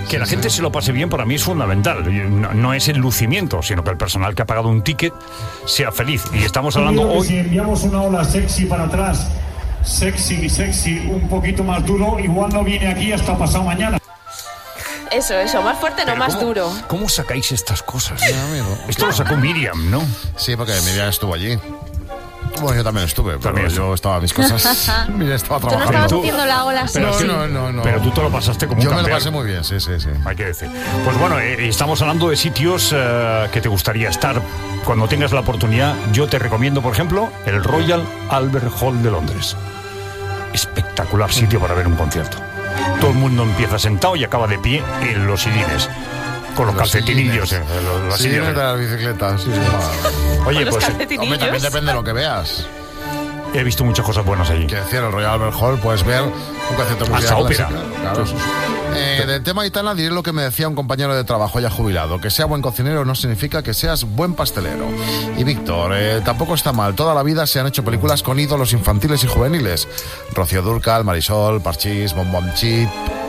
Que la gente se lo pase bien para mí es fundamental. No, no es el lucimiento, sino que el personal que ha pagado un ticket sea feliz. Y estamos hablando hoy... Si enviamos una ola sexy para atrás, sexy, sexy, un poquito más duro, igual no viene aquí hasta pasado mañana. Eso, eso, más fuerte, no más ¿cómo, duro. ¿Cómo sacáis estas cosas? Sí, amigo. Esto lo sacó Miriam, ¿no? Sí, porque Miriam estuvo allí. Bueno, yo también estuve, pero También. yo estaba a mis cosas. Mira, estaba Tú no trabajando. estabas haciendo la ola Pero sexy. sí, no, no, no. Pero tú te lo pasaste como Yo un me lo campeón. pasé muy bien, sí, sí, sí. Hay que decir. Pues bueno, eh, estamos hablando de sitios eh, que te gustaría estar cuando tengas la oportunidad. Yo te recomiendo, por ejemplo, el Royal Albert Hall de Londres. Espectacular sitio para ver un concierto. Todo el mundo empieza sentado y acaba de pie en los sillines. Con los, Los calcetinillos. sillines. eh, los- las Sí, sillas. de las bicicletas, sí, sí. Oye, Con los pues eh, calcetinillos. Hombre, también depende de lo que veas. he visto muchas cosas buenas allí. Que decía el Royal Albert Hall, puedes ver un concierto musical Hasta ópera. clásico, claro. Eh, del tema Aitana diré lo que me decía un compañero de trabajo ya jubilado. Que sea buen cocinero no significa que seas buen pastelero. Y Víctor, eh, tampoco está mal. Toda la vida se han hecho películas con ídolos infantiles y juveniles. Rocío Dúrcal, Marisol, Parchís, Bom Bom Chip.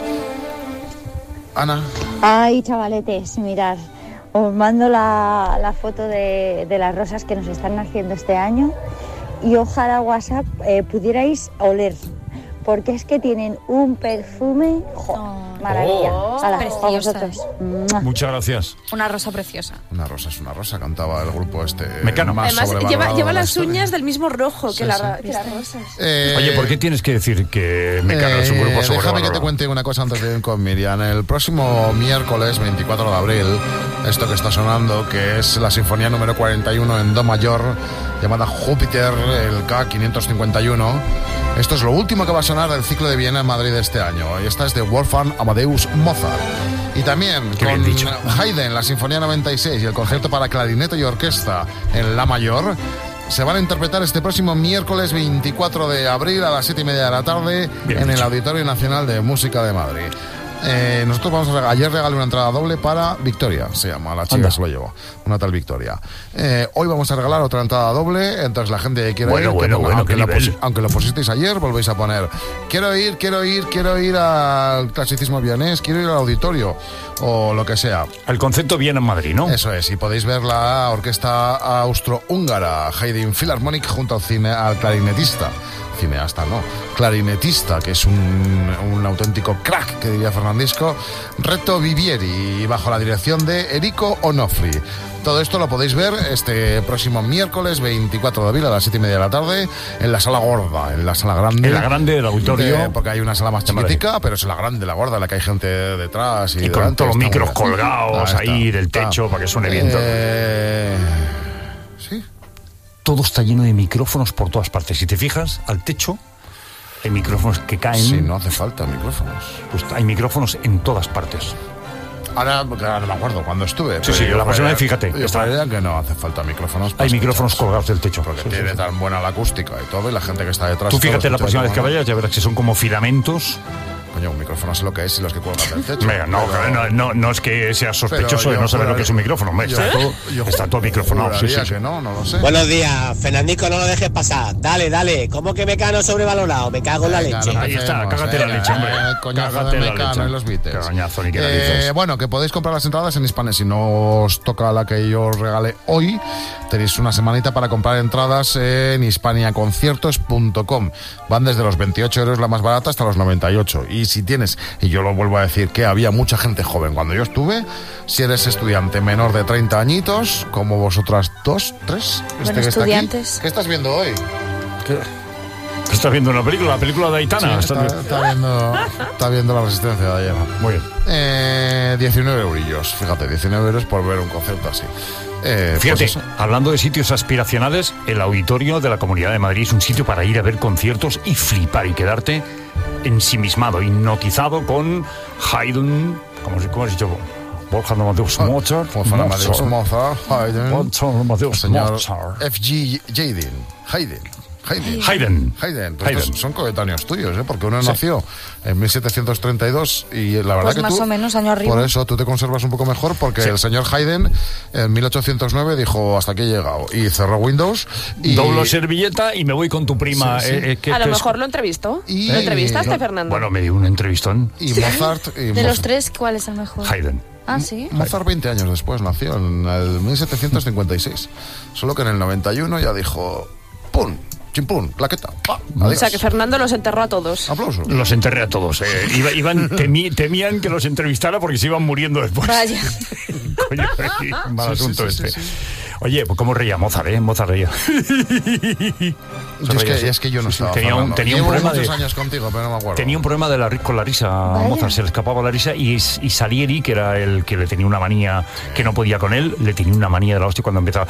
Ana. Ay, chavaletes, mirad, os mando la, la foto de, de las rosas que nos están naciendo este año y ojalá WhatsApp eh, pudierais oler, porque es que tienen un perfume, jo, maravilla. Oh, Hala, preciosas. para vosotros. ¡Mua! Muchas gracias. Una rosa preciosa. Una rosa es una rosa, cantaba el grupo este. Mecano. Más Además, sobrevalorado lleva, de lleva la las historia. uñas del mismo rojo que, Sí, la, sí. que las rosas. Eh, Oye, ¿por qué tienes que decir que Mecano es un grupo Eh, déjame que sobrevalorado? te cuente una cosa antes de ir con Miriam. El próximo miércoles veinticuatro de abril, esto que está sonando, que es la sinfonía número cuarenta y uno en do mayor, llamada Júpiter, el K quinientos cincuenta y uno. Esto es lo último que va a sonar del ciclo de Viena en Madrid este año. Y esta es de Wolfgang Amadeus Mozart. Y también Qué con bien dicho. Haydn, la sinfonía noventa y seis y el concierto para clarinete y orquesta en la mayor, se van a interpretar este próximo miércoles veinticuatro de abril a las siete y media de la tarde Bien en dicho. el Auditorio Nacional de Música de Madrid. Eh, nosotros vamos a regalar, ayer regalé una entrada doble para Victoria, se llama, la chica Anda. se lo llevó, una tal Victoria. Eh, hoy vamos a regalar otra entrada doble, entonces la gente que quiera Bueno, ir, que bueno, ponga- bueno, aunque, qué lo nivel. pusi- aunque lo pusisteis ayer, volvéis a poner, quiero ir, quiero ir, quiero ir al clasicismo vienés, quiero ir al auditorio, o lo que sea. El concepto viene en Madrid, ¿no? Eso es, y podéis ver la orquesta austrohúngara Haydn Philharmonic junto al, cine, al clarinetista, cineasta no, clarinetista, que es un, un auténtico crack, que diría Fernandisco, Reto Vivieri, bajo la dirección de Enrico Onofri. Todo esto lo podéis ver este próximo miércoles veinticuatro de abril a las siete y media de la tarde en la sala gorda, en la sala grande. En la grande del auditorio. De- porque hay una sala más de Madrid. chiquitica, pero es la grande, la gorda, en la que hay gente detrás. Y, Y con delante, todos los está micros muy bien. colgados Ahí ahí está, del está. techo para que suene bien todo. Eh, sí. Todo está lleno de micrófonos por todas partes. Si te fijas, al techo hay micrófonos que caen. Sí, no hace falta micrófonos. Pues hay micrófonos en todas partes. Ahora, porque ahora no me acuerdo cuando estuve. Sí, pero sí, yo la próxima juraría- vez fíjate, Yo está. juraría que no hace falta micrófonos. para Hay micrófonos escuchar, colgados del techo. porque Sí, sí, tiene sí. tan buena la acústica y todo, y la gente que está detrás. Tú todo fíjate la escucha próxima de vez que maravilla. vayas, ya verás que son como filamentos. Coño, un micrófono sé lo que es y los que cuelgan del techo. Venga, no, Pero- no, no, no es que seas sospechoso pero de yo no saber lo que es un juraría- micrófono. Hombre, yo- está, todo, yo está todo microfonado. Sí, sí, juraría sí. que no, no lo sé. Buenos días, Fernandico, no lo dejes pasar. Dale, dale. ¿Cómo que Mecano sobrevalorado? Me cago en la Venga, leche. no Ahí está, empecemos, cágate la venga, leche, hombre. eh, coñazo Cágate de la Mecano leche. y los Beatles. Qué coñazo, ni qué Eh, narices. bueno, que podéis comprar las entradas en Hispania. Si no os toca la que yo os regale hoy, tenéis una semanita para comprar entradas en hispania conciertos punto com. Van desde los veintiocho euros la más barata hasta los noventa y ocho. Y si tienes, y yo lo vuelvo a decir, que había mucha gente joven cuando yo estuve, si eres estudiante menor de treinta añitos, como vosotras dos, tres, Bueno, que está aquí. estudiantes. ¿Qué estás viendo hoy? ¿Estás viendo una película? ¿La película de Aitana? Sí, está, está viendo, está viendo la resistencia de ayer. Muy bien. Eh, diecinueve eurillos, fíjate, diecinueve euros por ver un concepto así. Eh, Fíjate, pues eso. hablando de sitios aspiracionales, el auditorio de la Comunidad de Madrid es un sitio para ir a ver conciertos y flipar y quedarte ensimismado, hipnotizado con Haydn, ¿cómo, se- cómo has dicho? Wolfgang Amadeus Mozart. Wolfgang Amadeus Mozart. Mozart, Haydn, Wolfgang Amadeus señor Mozart. F G Haydn, Haydn. Haydn. Haydn. Haydn. Pues Haydn. estos son coetáneos tuyos, ¿eh? Porque uno Sí. nació en mil setecientos treinta y dos y la verdad Pues que más tú, o menos, año arriba. por eso tú te conservas un poco mejor porque Sí. el señor Haydn en mil ochocientos nueve dijo hasta aquí he llegado y cerró Windows y... Doblo servilleta y me voy con tu prima. Sí, sí. eh, eh, que A lo te- mejor lo entrevistó. Y- ¿Lo entrevistaste, No, Fernando? Bueno, me dio un entrevistón. y Mozart... Y De Mozart, los tres, ¿cuál es el mejor? Haydn. Ah, sí. Mozart veinte años después nació, en el mil setecientos cincuenta y seis. Solo que en el noventa y uno ya dijo... ¡Pum! ¡Chimpum! ¡Plaqueta! ¡Pa! O Adiós. sea que Fernando los enterró a todos. Aplausos. Los enterré a todos. eh. Iba- iban, temí- temían que los entrevistara porque se iban muriendo después. Vaya. Coño, sí, mal Sí, sí, asunto sí, sí, este. sí. Oye, pues cómo reía Mozart, ¿eh? Mozart reía. Yo es, que, es que yo no estaba Tenía un, Fernando. tenía un Llevo problema muchos de... años contigo, pero no me acuerdo. Tenía un problema de la, ri- con la risa, Vaya. Mozart, se le escapaba la risa y, y Salieri, que era el que le tenía una manía, que no podía con él, le tenía una manía de la hostia cuando empezaba.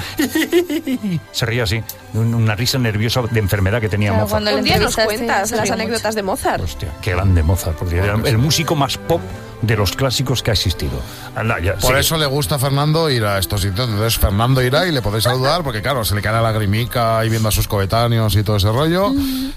Se reía así, un- una risa nerviosa de enfermedad que tenía Claro, Mozart. cuando le Un día nos entrevistaste, cuentas se las rió anécdotas de Mozart. Hostia, qué grande Mozart, porque era el músico más pop de los clásicos que ha existido. Anda, ya, Por sigue. eso le gusta a Fernando ir a estos sitios. Entonces Fernando irá y le podéis saludar porque claro, se le cae la lagrimica ahí viendo a sus coetáneos y todo ese rollo.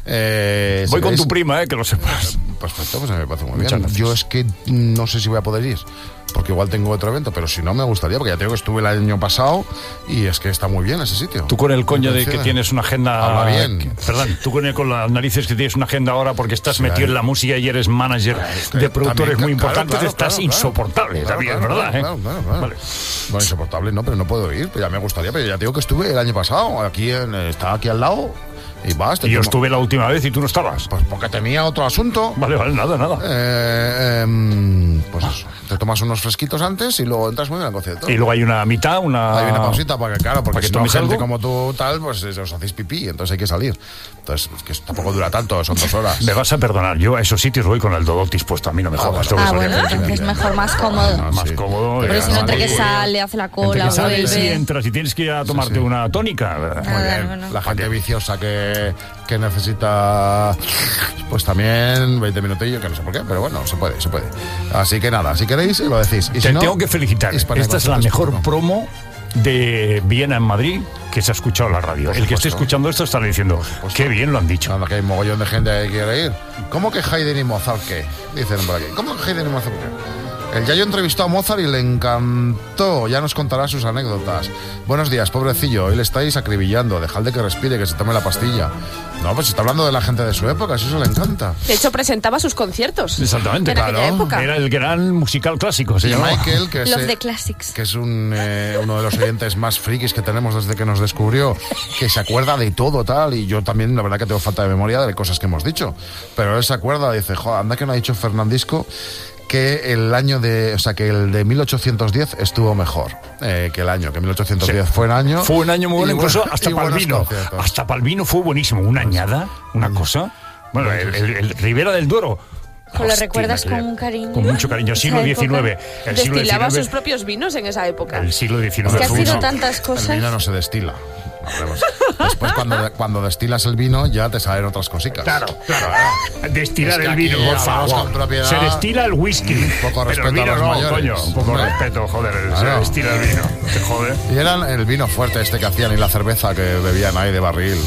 Eh, si Voy con queréis- tu prima, eh, que lo sepas. Perfecto, pues me parece muy Muchas bien. gracias. Yo es que no sé si voy a poder ir, porque igual tengo otro evento, pero si no me gustaría, porque ya tengo que estuve el año pasado y es que está muy bien ese sitio. Tú con el coño de que Coincide. tienes una agenda... Habla bien. que- perdón, tú con, el- con las narices que tienes una agenda ahora porque estás Sí, metido ahí. en la música y eres manager que de productores también, muy claro, importantes, claro, estás claro, insoportable claro, también, claro, ¿verdad? claro, eh? claro, claro. Vale. Bueno, insoportable no, pero no puedo ir, pues ya me gustaría, pero ya digo que estuve el año pasado, aquí en, estaba aquí al lado y vas. te Y yo tomo- estuve la última vez y tú no estabas. Pues porque tenía otro asunto. Vale, vale, nada, nada. Eh, em, pues eso, te tomas unos fresquitos antes y luego entras muy bien al concierto. Y luego hay una mitad, una... Hay una pausita para que, claro, porque para que si no, tomes gente algo. como tú tal, pues eh, os hacéis pipí, entonces hay que salir. Entonces, es que tampoco dura tanto, son dos horas. Me vas a perdonar, yo a esos sitios voy con el dodotis puesto, a mí no me jodas. tengo que Ah, salir bueno, de aquí. entonces mejor, más cómodo. Ah, Más sí. cómodo. Pero eh, si no entre que sí. sale, hace la Entre cola, que sales y vuelve. entras y tienes que ir a tomarte una tónica. Muy Ah, bien. bueno. La gente viciosa que, que necesita, pues también veinte minutillos, que no sé por qué, pero bueno, se puede, se puede. Así que nada, si queréis, lo decís. Y Te si no, tengo que felicitar. Hispania Esta es la Concertos mejor punto com. promo de Viena en Madrid que se ha escuchado en la radio. El que esté escuchando esto estará diciendo, qué bien lo han dicho. Anda, que hay mogollón de gente que quiere ir. ¿Cómo que Haydn y Mozart qué? Dicen por aquí. ¿Cómo que Haydn y Mozart qué? El Yayo entrevistó a Mozart y le encantó. Ya nos contará sus anécdotas. Buenos días, pobrecillo. Hoy le estáis acribillando. Dejadle que respire, que se tome la pastilla. No, pues está hablando de la gente de su época. Si eso le encanta. De hecho, presentaba sus conciertos. Exactamente, En aquella claro. época. Era el gran musical clásico. Se Y llamaba. Michael, que es, Love eh, the Classics. que es un, eh, uno de los oyentes más frikis que tenemos desde que nos descubrió, que se acuerda de todo tal, y yo también la verdad que tengo falta de memoria de cosas que hemos dicho, pero él se acuerda, dice, joder, anda que no ha dicho Fernandisco que el año de, o sea, que el de mil ochocientos diez estuvo mejor eh, que el año, que mil ochocientos diez Sí. fue un año. Fue un año muy bueno, y incluso bueno- hasta y para el buenos vino. conciertos. Hasta para el vino fue buenísimo. Una añada, una cosa. Bueno, el, el- el Ribera del Duero. Pues lo Hostia, recuerdas aquella- con un cariño. Con mucho cariño. Esa Siglo época. diecinueve. El siglo Destilaba sus diecinueve. propios vinos en esa época. El siglo diecinueve. Es que ha fue sido uno- tantas El cosas. vino no se destila. Hablemos. Después cuando, cuando destilas el vino ya te salen otras cositas. Claro, claro. Destilar Es que el aquí vino, por hablamos favor. con propiedad. Se destila el whisky. Un poco pero respeto el vino a los no, mayores. coño. Un poco Hombre. respeto, joder. Se Claro. destila el vino. Te jode. Y era el vino fuerte este que hacían y la cerveza que bebían ahí de barril.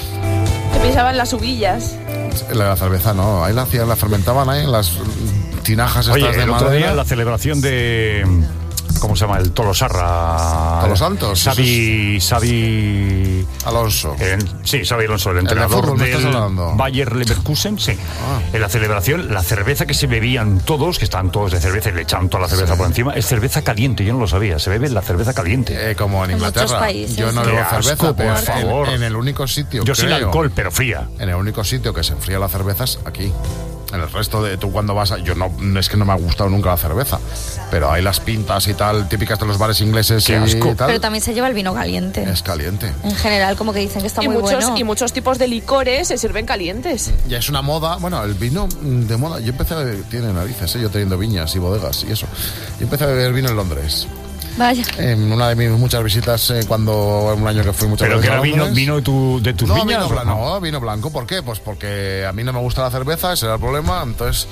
Que pisaban las uvillas. La, la cerveza no, ahí la hacían, la fermentaban ahí en las tinajas estas Oye, de el otro madera. día en la celebración de... ¿Cómo se llama? El Tolosarra. Todos Santos, Xavi... Xavi... Alonso. eh, sí, Xavi Alonso, el de entrenador fútbol, ¿me del estás hablando? Bayer Leverkusen, sí. Ah. En la celebración, la cerveza que se bebían todos, que estaban todos de cerveza y le echaban toda la cerveza Sí. por encima, es cerveza caliente, yo no lo sabía, se bebe la cerveza caliente. Eh, como en En muchos Inglaterra. países, Yo no sí. bebo Qué asco, cerveza, por pero favor. en, en el único sitio, Yo sin creo, alcohol, pero fría. en el único sitio que se enfría la cerveza es aquí. En el resto de tú cuando vas a, yo no es que no me ha gustado nunca la cerveza, pero hay las pintas y tal típicas de los bares ingleses Qué y asco. tal. Pero también se lleva el vino caliente. Es caliente. En general, como que dicen que está Y muy muchos, bueno. y muchos tipos de licores se sirven calientes. Ya es una moda, bueno, el vino mm, de moda, yo empecé a beber, tiene narices, ¿eh? Yo teniendo viñas y bodegas y eso. Yo empecé a beber vino en Londres. Vaya. En una de mis muchas visitas, eh, cuando un año que fui muchas Pero que veces era a vino, Londres. vino de, tu, de tus No, viñas. vino ¿o blanco, no? no, vino blanco. ¿Por qué? Pues porque a mí no me gusta la cerveza, ese era el problema. Entonces,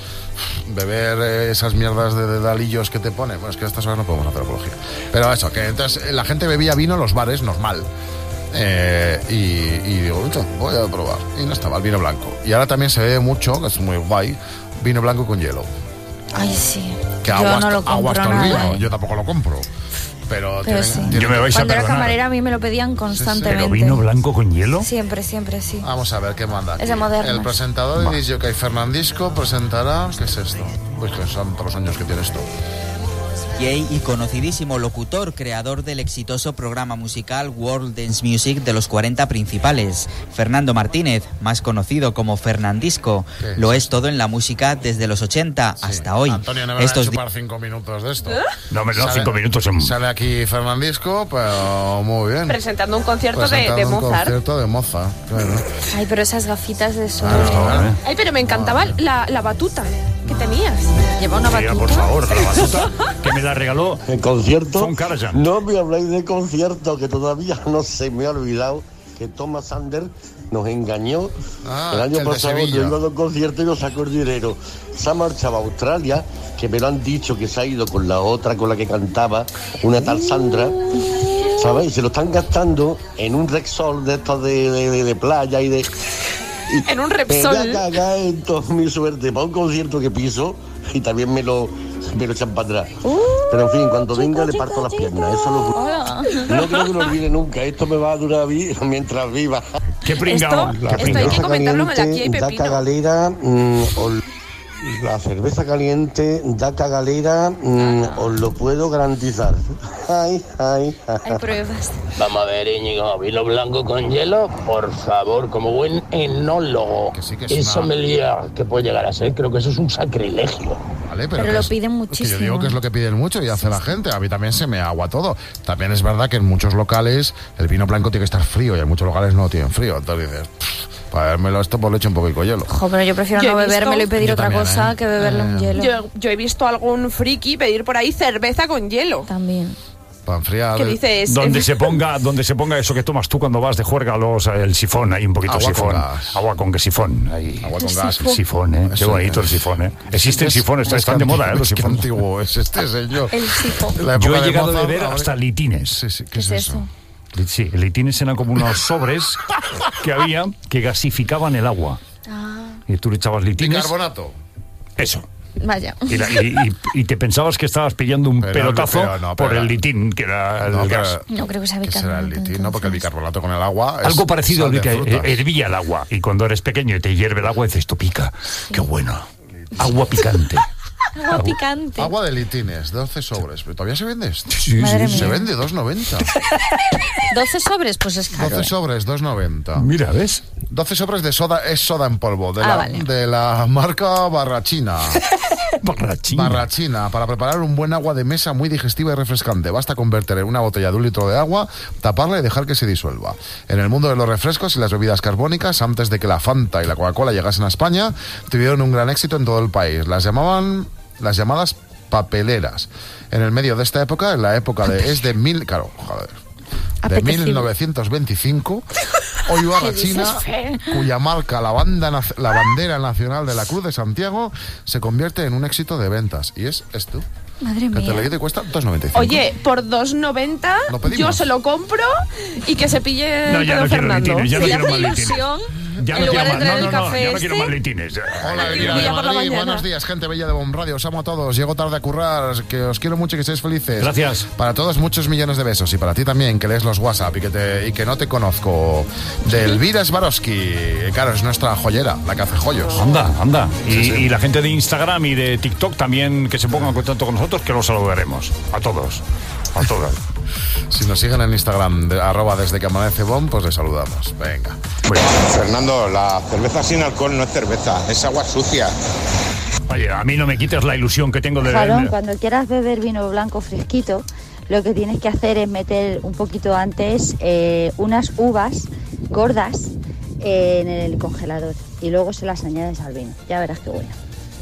beber eh, esas mierdas de dedalillos que te ponen. Bueno, es que a estas horas no podemos hacer apología. Pero eso, que entonces eh, la gente bebía vino en los bares, normal. Eh, y, y digo, voy a probar. Y no estaba el vino blanco. Y ahora también se ve mucho, que es muy guay, vino blanco con hielo. Ay, sí. Que Yo agua, no lo hasta, agua compro hasta el vino. nada, ¿eh? Yo tampoco lo compro. Pero, Pero tienen, sí. tienen- Yo me vais a Cuando era perdonar. camarera a mí me lo pedían constantemente. ¿Pero vino blanco con hielo? Siempre, siempre, sí. Vamos a ver qué manda aquí. Es de modernas. El presentador de disc jockey Fernandisco presentará... ¿Qué es esto? Pues que son todos los años que tiene esto. D J y conocidísimo locutor, creador del exitoso programa musical World Dance Music de los cuarenta principales. Fernando Martínez, más conocido como Fernandisco, lo es todo en la música desde los ochenta hasta hoy. Antonio, no me Estos van a di- chupar cinco minutos de esto. No, me da Sale- cinco minutos en... Sale aquí Fernandisco, pero muy bien. Presentando un concierto de, Presentando de un Mozart. concierto de Mozart, claro. Ay, pero esas gafitas de sol. Claro. Ay, pero me encantaba la, la batuta que tenías. Lleva una Mira, batuta. por favor, la batuta que me la regaló El concierto. Von Karajan. No me habléis de concierto, que todavía no se me ha olvidado que Thomas Anders nos engañó. Ah, el año el de pasado yo Sevilla. iba a un concierto y nos sacó el dinero. Se ha marchado a Australia, que me lo han dicho que se ha ido con la otra con la que cantaba, una tal Sandra. ¿Sabéis? Se lo están gastando en un Rexall de estos de, de, de- de playa y de. y En un me Repsol. voy a cagar en toda mi suerte para un concierto que piso y también me lo, me lo echan para atrás. Pero en fin, cuando venga le parto las piernas. Eso lo Hola. no creo que lo olvide nunca. Esto me va a durar vi- mientras viva. Qué pringao. Esto- esto hay que comentarlo en la Kia y da Pepino. cagalera. mm, ol- la cerveza caliente da cagalera, mm, os lo puedo garantizar. Ay, ay, ay. Hay pruebas. Vamos a ver, Íñigo, vino blanco con hielo, por favor, como buen enólogo Que sí que es y una- sommelier que puede llegar a ser, creo que eso es un sacrilegio. Vale, pero Pero que lo es- piden que muchísimo. yo digo que es lo que piden mucho y hace la gente. A mí también se me agua todo. También es verdad que en muchos locales el vino blanco tiene que estar frío y en muchos locales no tienen frío. Entonces dices, "Pff, para bebérmelo esto, pues le echo un poquito de hielo". Jo, pero yo prefiero Yo no he visto- bebérmelo y pedir Yo otra también, cosa ¿eh? que beberle un Eh. hielo. Yo, yo he visto a algún friki pedir por ahí cerveza con hielo. También. Para enfriar. ¿Qué dices? Donde se ponga, donde se ponga eso que tomas tú cuando vas de juerga, los, el sifón, ahí un poquito Agua con sifón. gas. Agua con que sifón. Ahí. Agua con gas. Sifón, ¿eh? Qué Eso bonito el es. sifón, ¿eh? Existen Es- sifones, es están de que moda, ¿eh? antiguo, Los es que sifones. antiguo es este señor. El sifón. La Yo época he de llegado a Mozart, beber ahora- hasta litines. Sí, sí, ¿qué, ¿Qué es es eso? eso? Sí, litines eran como unos sobres que había que gasificaban el agua. Ah, Y tú le echabas litines. Bicarbonato. Eso. vaya. Y, la- y- y- y te pensabas que estabas pillando un Pero- pelotazo pero no, por pero- el litín, que era el No, pero- gas. No creo que sea ¿Qué será el bicarbonato. litín? No, porque el bicarbonato con el agua es Algo parecido sal al de que frutas. hervía el agua. Y cuando eres pequeño y te hierve el agua, dices, esto pica. Qué bueno. Agua picante. Agua picante. Agua de litines, doce sobres. ¿Pero todavía se vende esto? Sí, Madre sí, mía. Se vende dos noventa. doce sobres, pues es caro. doce ¿eh? sobres, dos noventa. Mira, ¿ves? doce sobres de soda, es soda en polvo, de, Ah, la, vale. de la marca Barrachina. Barrachina. Barrachina, para preparar un buen agua de mesa muy digestiva y refrescante. Basta con verter en una botella de un litro de agua, taparla y dejar que se disuelva. En el mundo de los refrescos y las bebidas carbónicas, antes de que la Fanta y la Coca-Cola llegasen a España, tuvieron un gran éxito en todo el país. Las llamaban las llamadas papeleras. En el medio de esta época, en la época de es de mil, claro, joder, de Apetecible. mil novecientos veinticinco, hoy Barrachina, dices, Fer? cuya marca, la, banda, nac- la bandera nacional de la Cruz de Santiago, se convierte en un éxito de ventas. Y es esto, Madre que te lo mía. digo, te cuesta dos noventa y cinco. Oye, por dos noventa Lo pedimos. yo se lo compro y que se pille No, ya Pedro no quiero Fernando. litines, ya no ¿Te quiero hace más litines. ilusión? Ya en no lugar quiero de más, traer no, el no, no, café ya no este. quiero más litines. Hola, Aquí Elvira un de día por la Madrid. mañana. Buenos días, gente bella de Bon Radio. Os amo a todos. Llego tarde a currar. Que os quiero mucho y que seáis felices. Gracias. Para todos, muchos millones de besos. Y para ti también, que lees los WhatsApp y que, te, y que no te conozco. De Elvira Swarovski. Claro, es nuestra joyera, la que hace joyos. Anda, anda. Y, Sí, sí. y la gente de Instagram y de TikTok también que se pongan en contacto con nosotros, que los saludaremos. A todos. A todas. Si nos siguen en Instagram, de, arroba desde que amanece Bon, pues les saludamos. Venga. Fernando, la cerveza sin alcohol no es cerveza, es agua sucia. Oye, a mí no me quites la ilusión que tengo de Jalón, ver. cuando quieras beber vino blanco fresquito, lo que tienes que hacer es meter un poquito antes eh, unas uvas gordas eh, en el congelador y luego se las añades al vino. Ya verás qué bueno.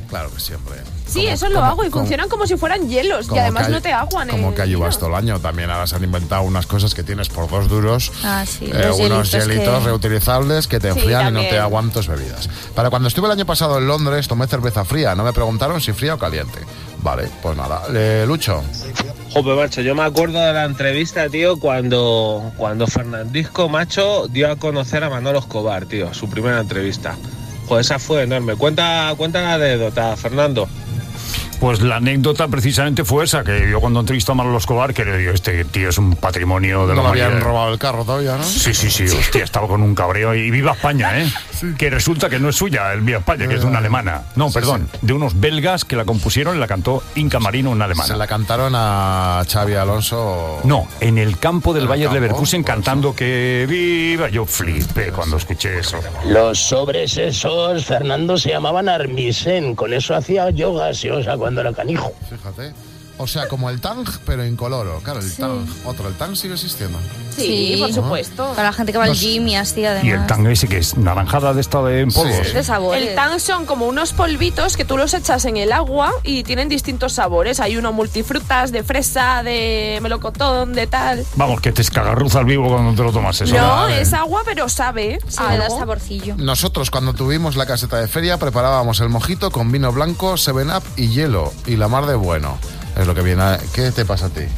Claro que siempre. Sí, Como- eso lo como- hago y como- funcionan como si fueran hielos y como además que hay- no te aguan. Como el que ayudas hilo. todo el año. También ahora se han inventado unas cosas que tienes por dos duros. Ah, sí, eh, los unos hielitos hielitos que- reutilizables que te Sí, enfrían y no te también. aguantan tus bebidas. Para cuando estuve el año pasado en Londres tomé cerveza fría. No me preguntaron si fría o caliente. Vale, pues nada. Eh, Lucho. Joder, macho, yo me acuerdo de la entrevista, tío, cuando, cuando Fernandisco, macho, dio a conocer a Manolo Escobar, tío, su primera entrevista. Joder, esa fue enorme. Cuenta, cuenta la anécdota, Fernando. Pues la anécdota precisamente fue esa, que yo cuando entrevistó a Manolo Escobar, que le digo, este tío es un patrimonio de No la le habían humanidad. robado el carro todavía, ¿no? Sí, sí, sí, hostia, estaba con un cabreo. Y viva España, ¿eh? Que resulta que no es suya, el Viva España, que es de una alemana. No, Sí, perdón, de unos belgas que la compusieron y la cantó Inca Marino, una alemana. Se la cantaron a Xavi Alonso. No, en el campo del ¿En el Bayer campo? Leverkusen cantando que viva. Yo flipé cuando escuché eso. Los sobres esos, Fernando, se llamaban Armisen. Con eso hacía yo gaseosa cuando era canijo. Fíjate. O sea, como el Tang, pero incoloro. Claro, el Tang. Otro, el Tang sigue existiendo. Sí, por supuesto. Para la gente que va al Los- gym y así, además. Y el tang ese que es naranjada de esta de en polvos. Sí. De sabores. El tang son como unos polvitos que tú los echas en el agua y tienen distintos sabores. Hay uno multifrutas, de fresa, de melocotón, de tal. Vamos, que te escagarruza al vivo cuando te lo tomas eso. No, vale. es agua, pero sabe. Sí, a le da algo. saborcillo. Nosotros, cuando tuvimos la caseta de feria, preparábamos el mojito con vino blanco, seven up y hielo. Y la mar de bueno. Es lo que viene. a- ¿Qué te pasa a ti?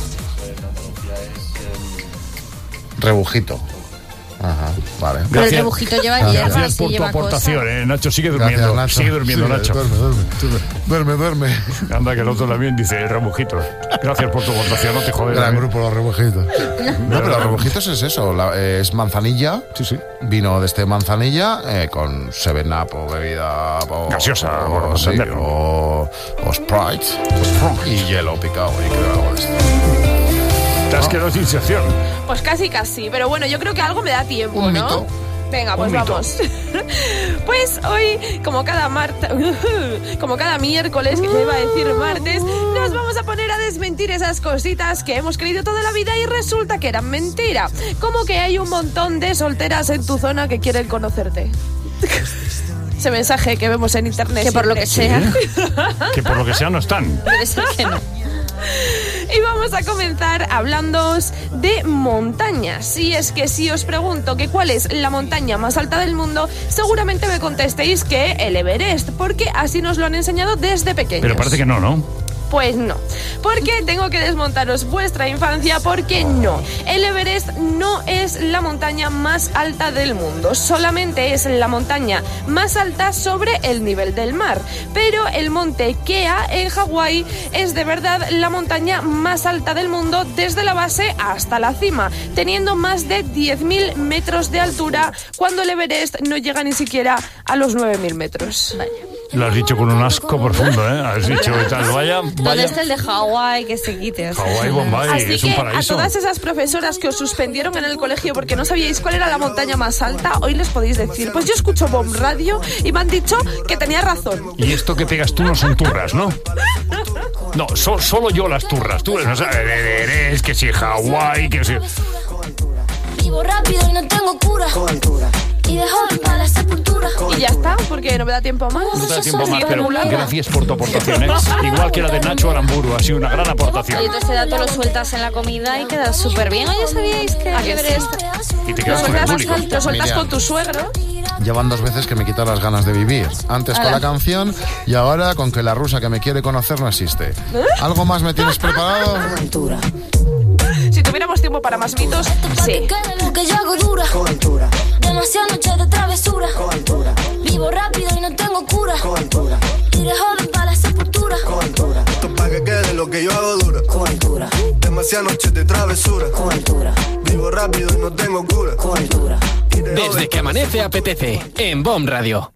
Rebujito. Ajá, vale. Pero el rebujito lleva Gracias. hierba, Gracias sí por tu lleva aportación, cosas. eh, Nacho. Sigue durmiendo. Gracias, Nacho. Sigue durmiendo, Sí, Nacho. Duerme, duerme. Duerme, duerme. Anda, que el otro también dice rebujitos. Gracias por tu aportación, no te jodes. Gran eh. grupo, los rebujitos. No, pero los rebujitos es eso. la- eh, es manzanilla. Sí, sí. Vino de este manzanilla eh, con seven up o bebida. O, Gaseosa, o, por sí, entenderlo. o, o Sprite. Y hielo picado. Y creo algo de esto. Te has quedado sin sección. Pues casi, casi. Pero bueno, yo creo que algo me da tiempo, Un ¿no? mito. Venga, pues Un mito. vamos. Pues hoy, como cada marta, como cada miércoles, que se iba a decir martes, nos vamos a poner a desmentir esas cositas que hemos creído toda la vida y resulta que eran mentira. Como que hay un montón de solteras en tu zona que quieren conocerte. Ese mensaje que vemos en internet. Que por lo que siempre. sea. Que por lo que sea no están. Debe ser que no. Y vamos a comenzar hablándoos de montañas. Y es que si os pregunto que cuál es la montaña más alta del mundo, seguramente me contestéis que el Everest, porque así nos lo han enseñado desde pequeños. Pero parece que no, ¿no? Pues no, porque tengo que desmontaros vuestra infancia, porque no. El Everest no es la montaña más alta del mundo, solamente es la montaña más alta sobre el nivel del mar. Pero el monte Kea en Hawái es de verdad la montaña más alta del mundo desde la base hasta la cima, teniendo más de diez mil metros de altura, cuando el Everest no llega ni siquiera a los nueve mil metros. Vaya. Lo has dicho con un asco profundo, ¿eh? Has dicho que tal, vaya, ¿Dónde vaya. está el de Hawái? Que se quite. o sea. Hawái, Bombay, Así es un que a paraíso. todas esas profesoras que os suspendieron en el colegio porque no sabíais cuál era la montaña más alta, hoy les podéis decir, pues yo escucho Bomb Radio y me han dicho que tenía razón. Y esto que pegas tú no son turras, ¿no? No, so- solo yo las turras. Tú no sabes, eres que si Hawái, que si... Vivo rápido y no tengo cura. Y de joven para la sepultura. Y ya está, porque no me da tiempo más. No te da tiempo más, Sí, pero regular. gracias por tu aportación, ¿eh? Igual que la de Nacho Aramburu, ha sido una gran aportación. Y entonces este dato lo sueltas en la comida y queda súper bien. Oye, ¿sabíais que ¿A el que sí? Everest? Y te Lo quedas con el sueltas, público. lo sueltas Miriam. con tu suegro. Llevan dos veces que me quitan las ganas de vivir. Antes con la canción y ahora con que la rusa que me quiere conocer no existe. ¿Algo más me tienes preparado? Si tuviéramos tiempo para más mitos, sí. Que lo que yo hago dura. Demasiadas noches de travesura. Vivo rápido y no tengo cura. Y de joven para la sepultura. Esto pa' que quede lo que yo hago dura. Demasiadas noches de travesura. Vivo rápido y no tengo cura. Y de Desde joven- que amanece apetece, en Bomb Radio.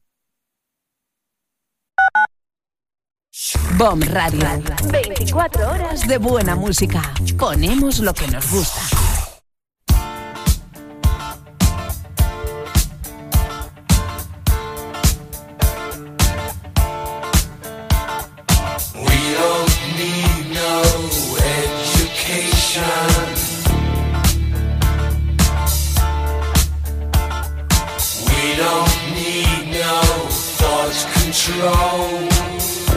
Bomb Radio. veinticuatro horas de buena música. Ponemos lo que nos gusta. We don't need no education. We don't need no thought control.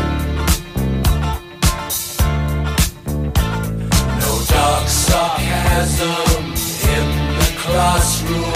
enthusiasm in the classroom.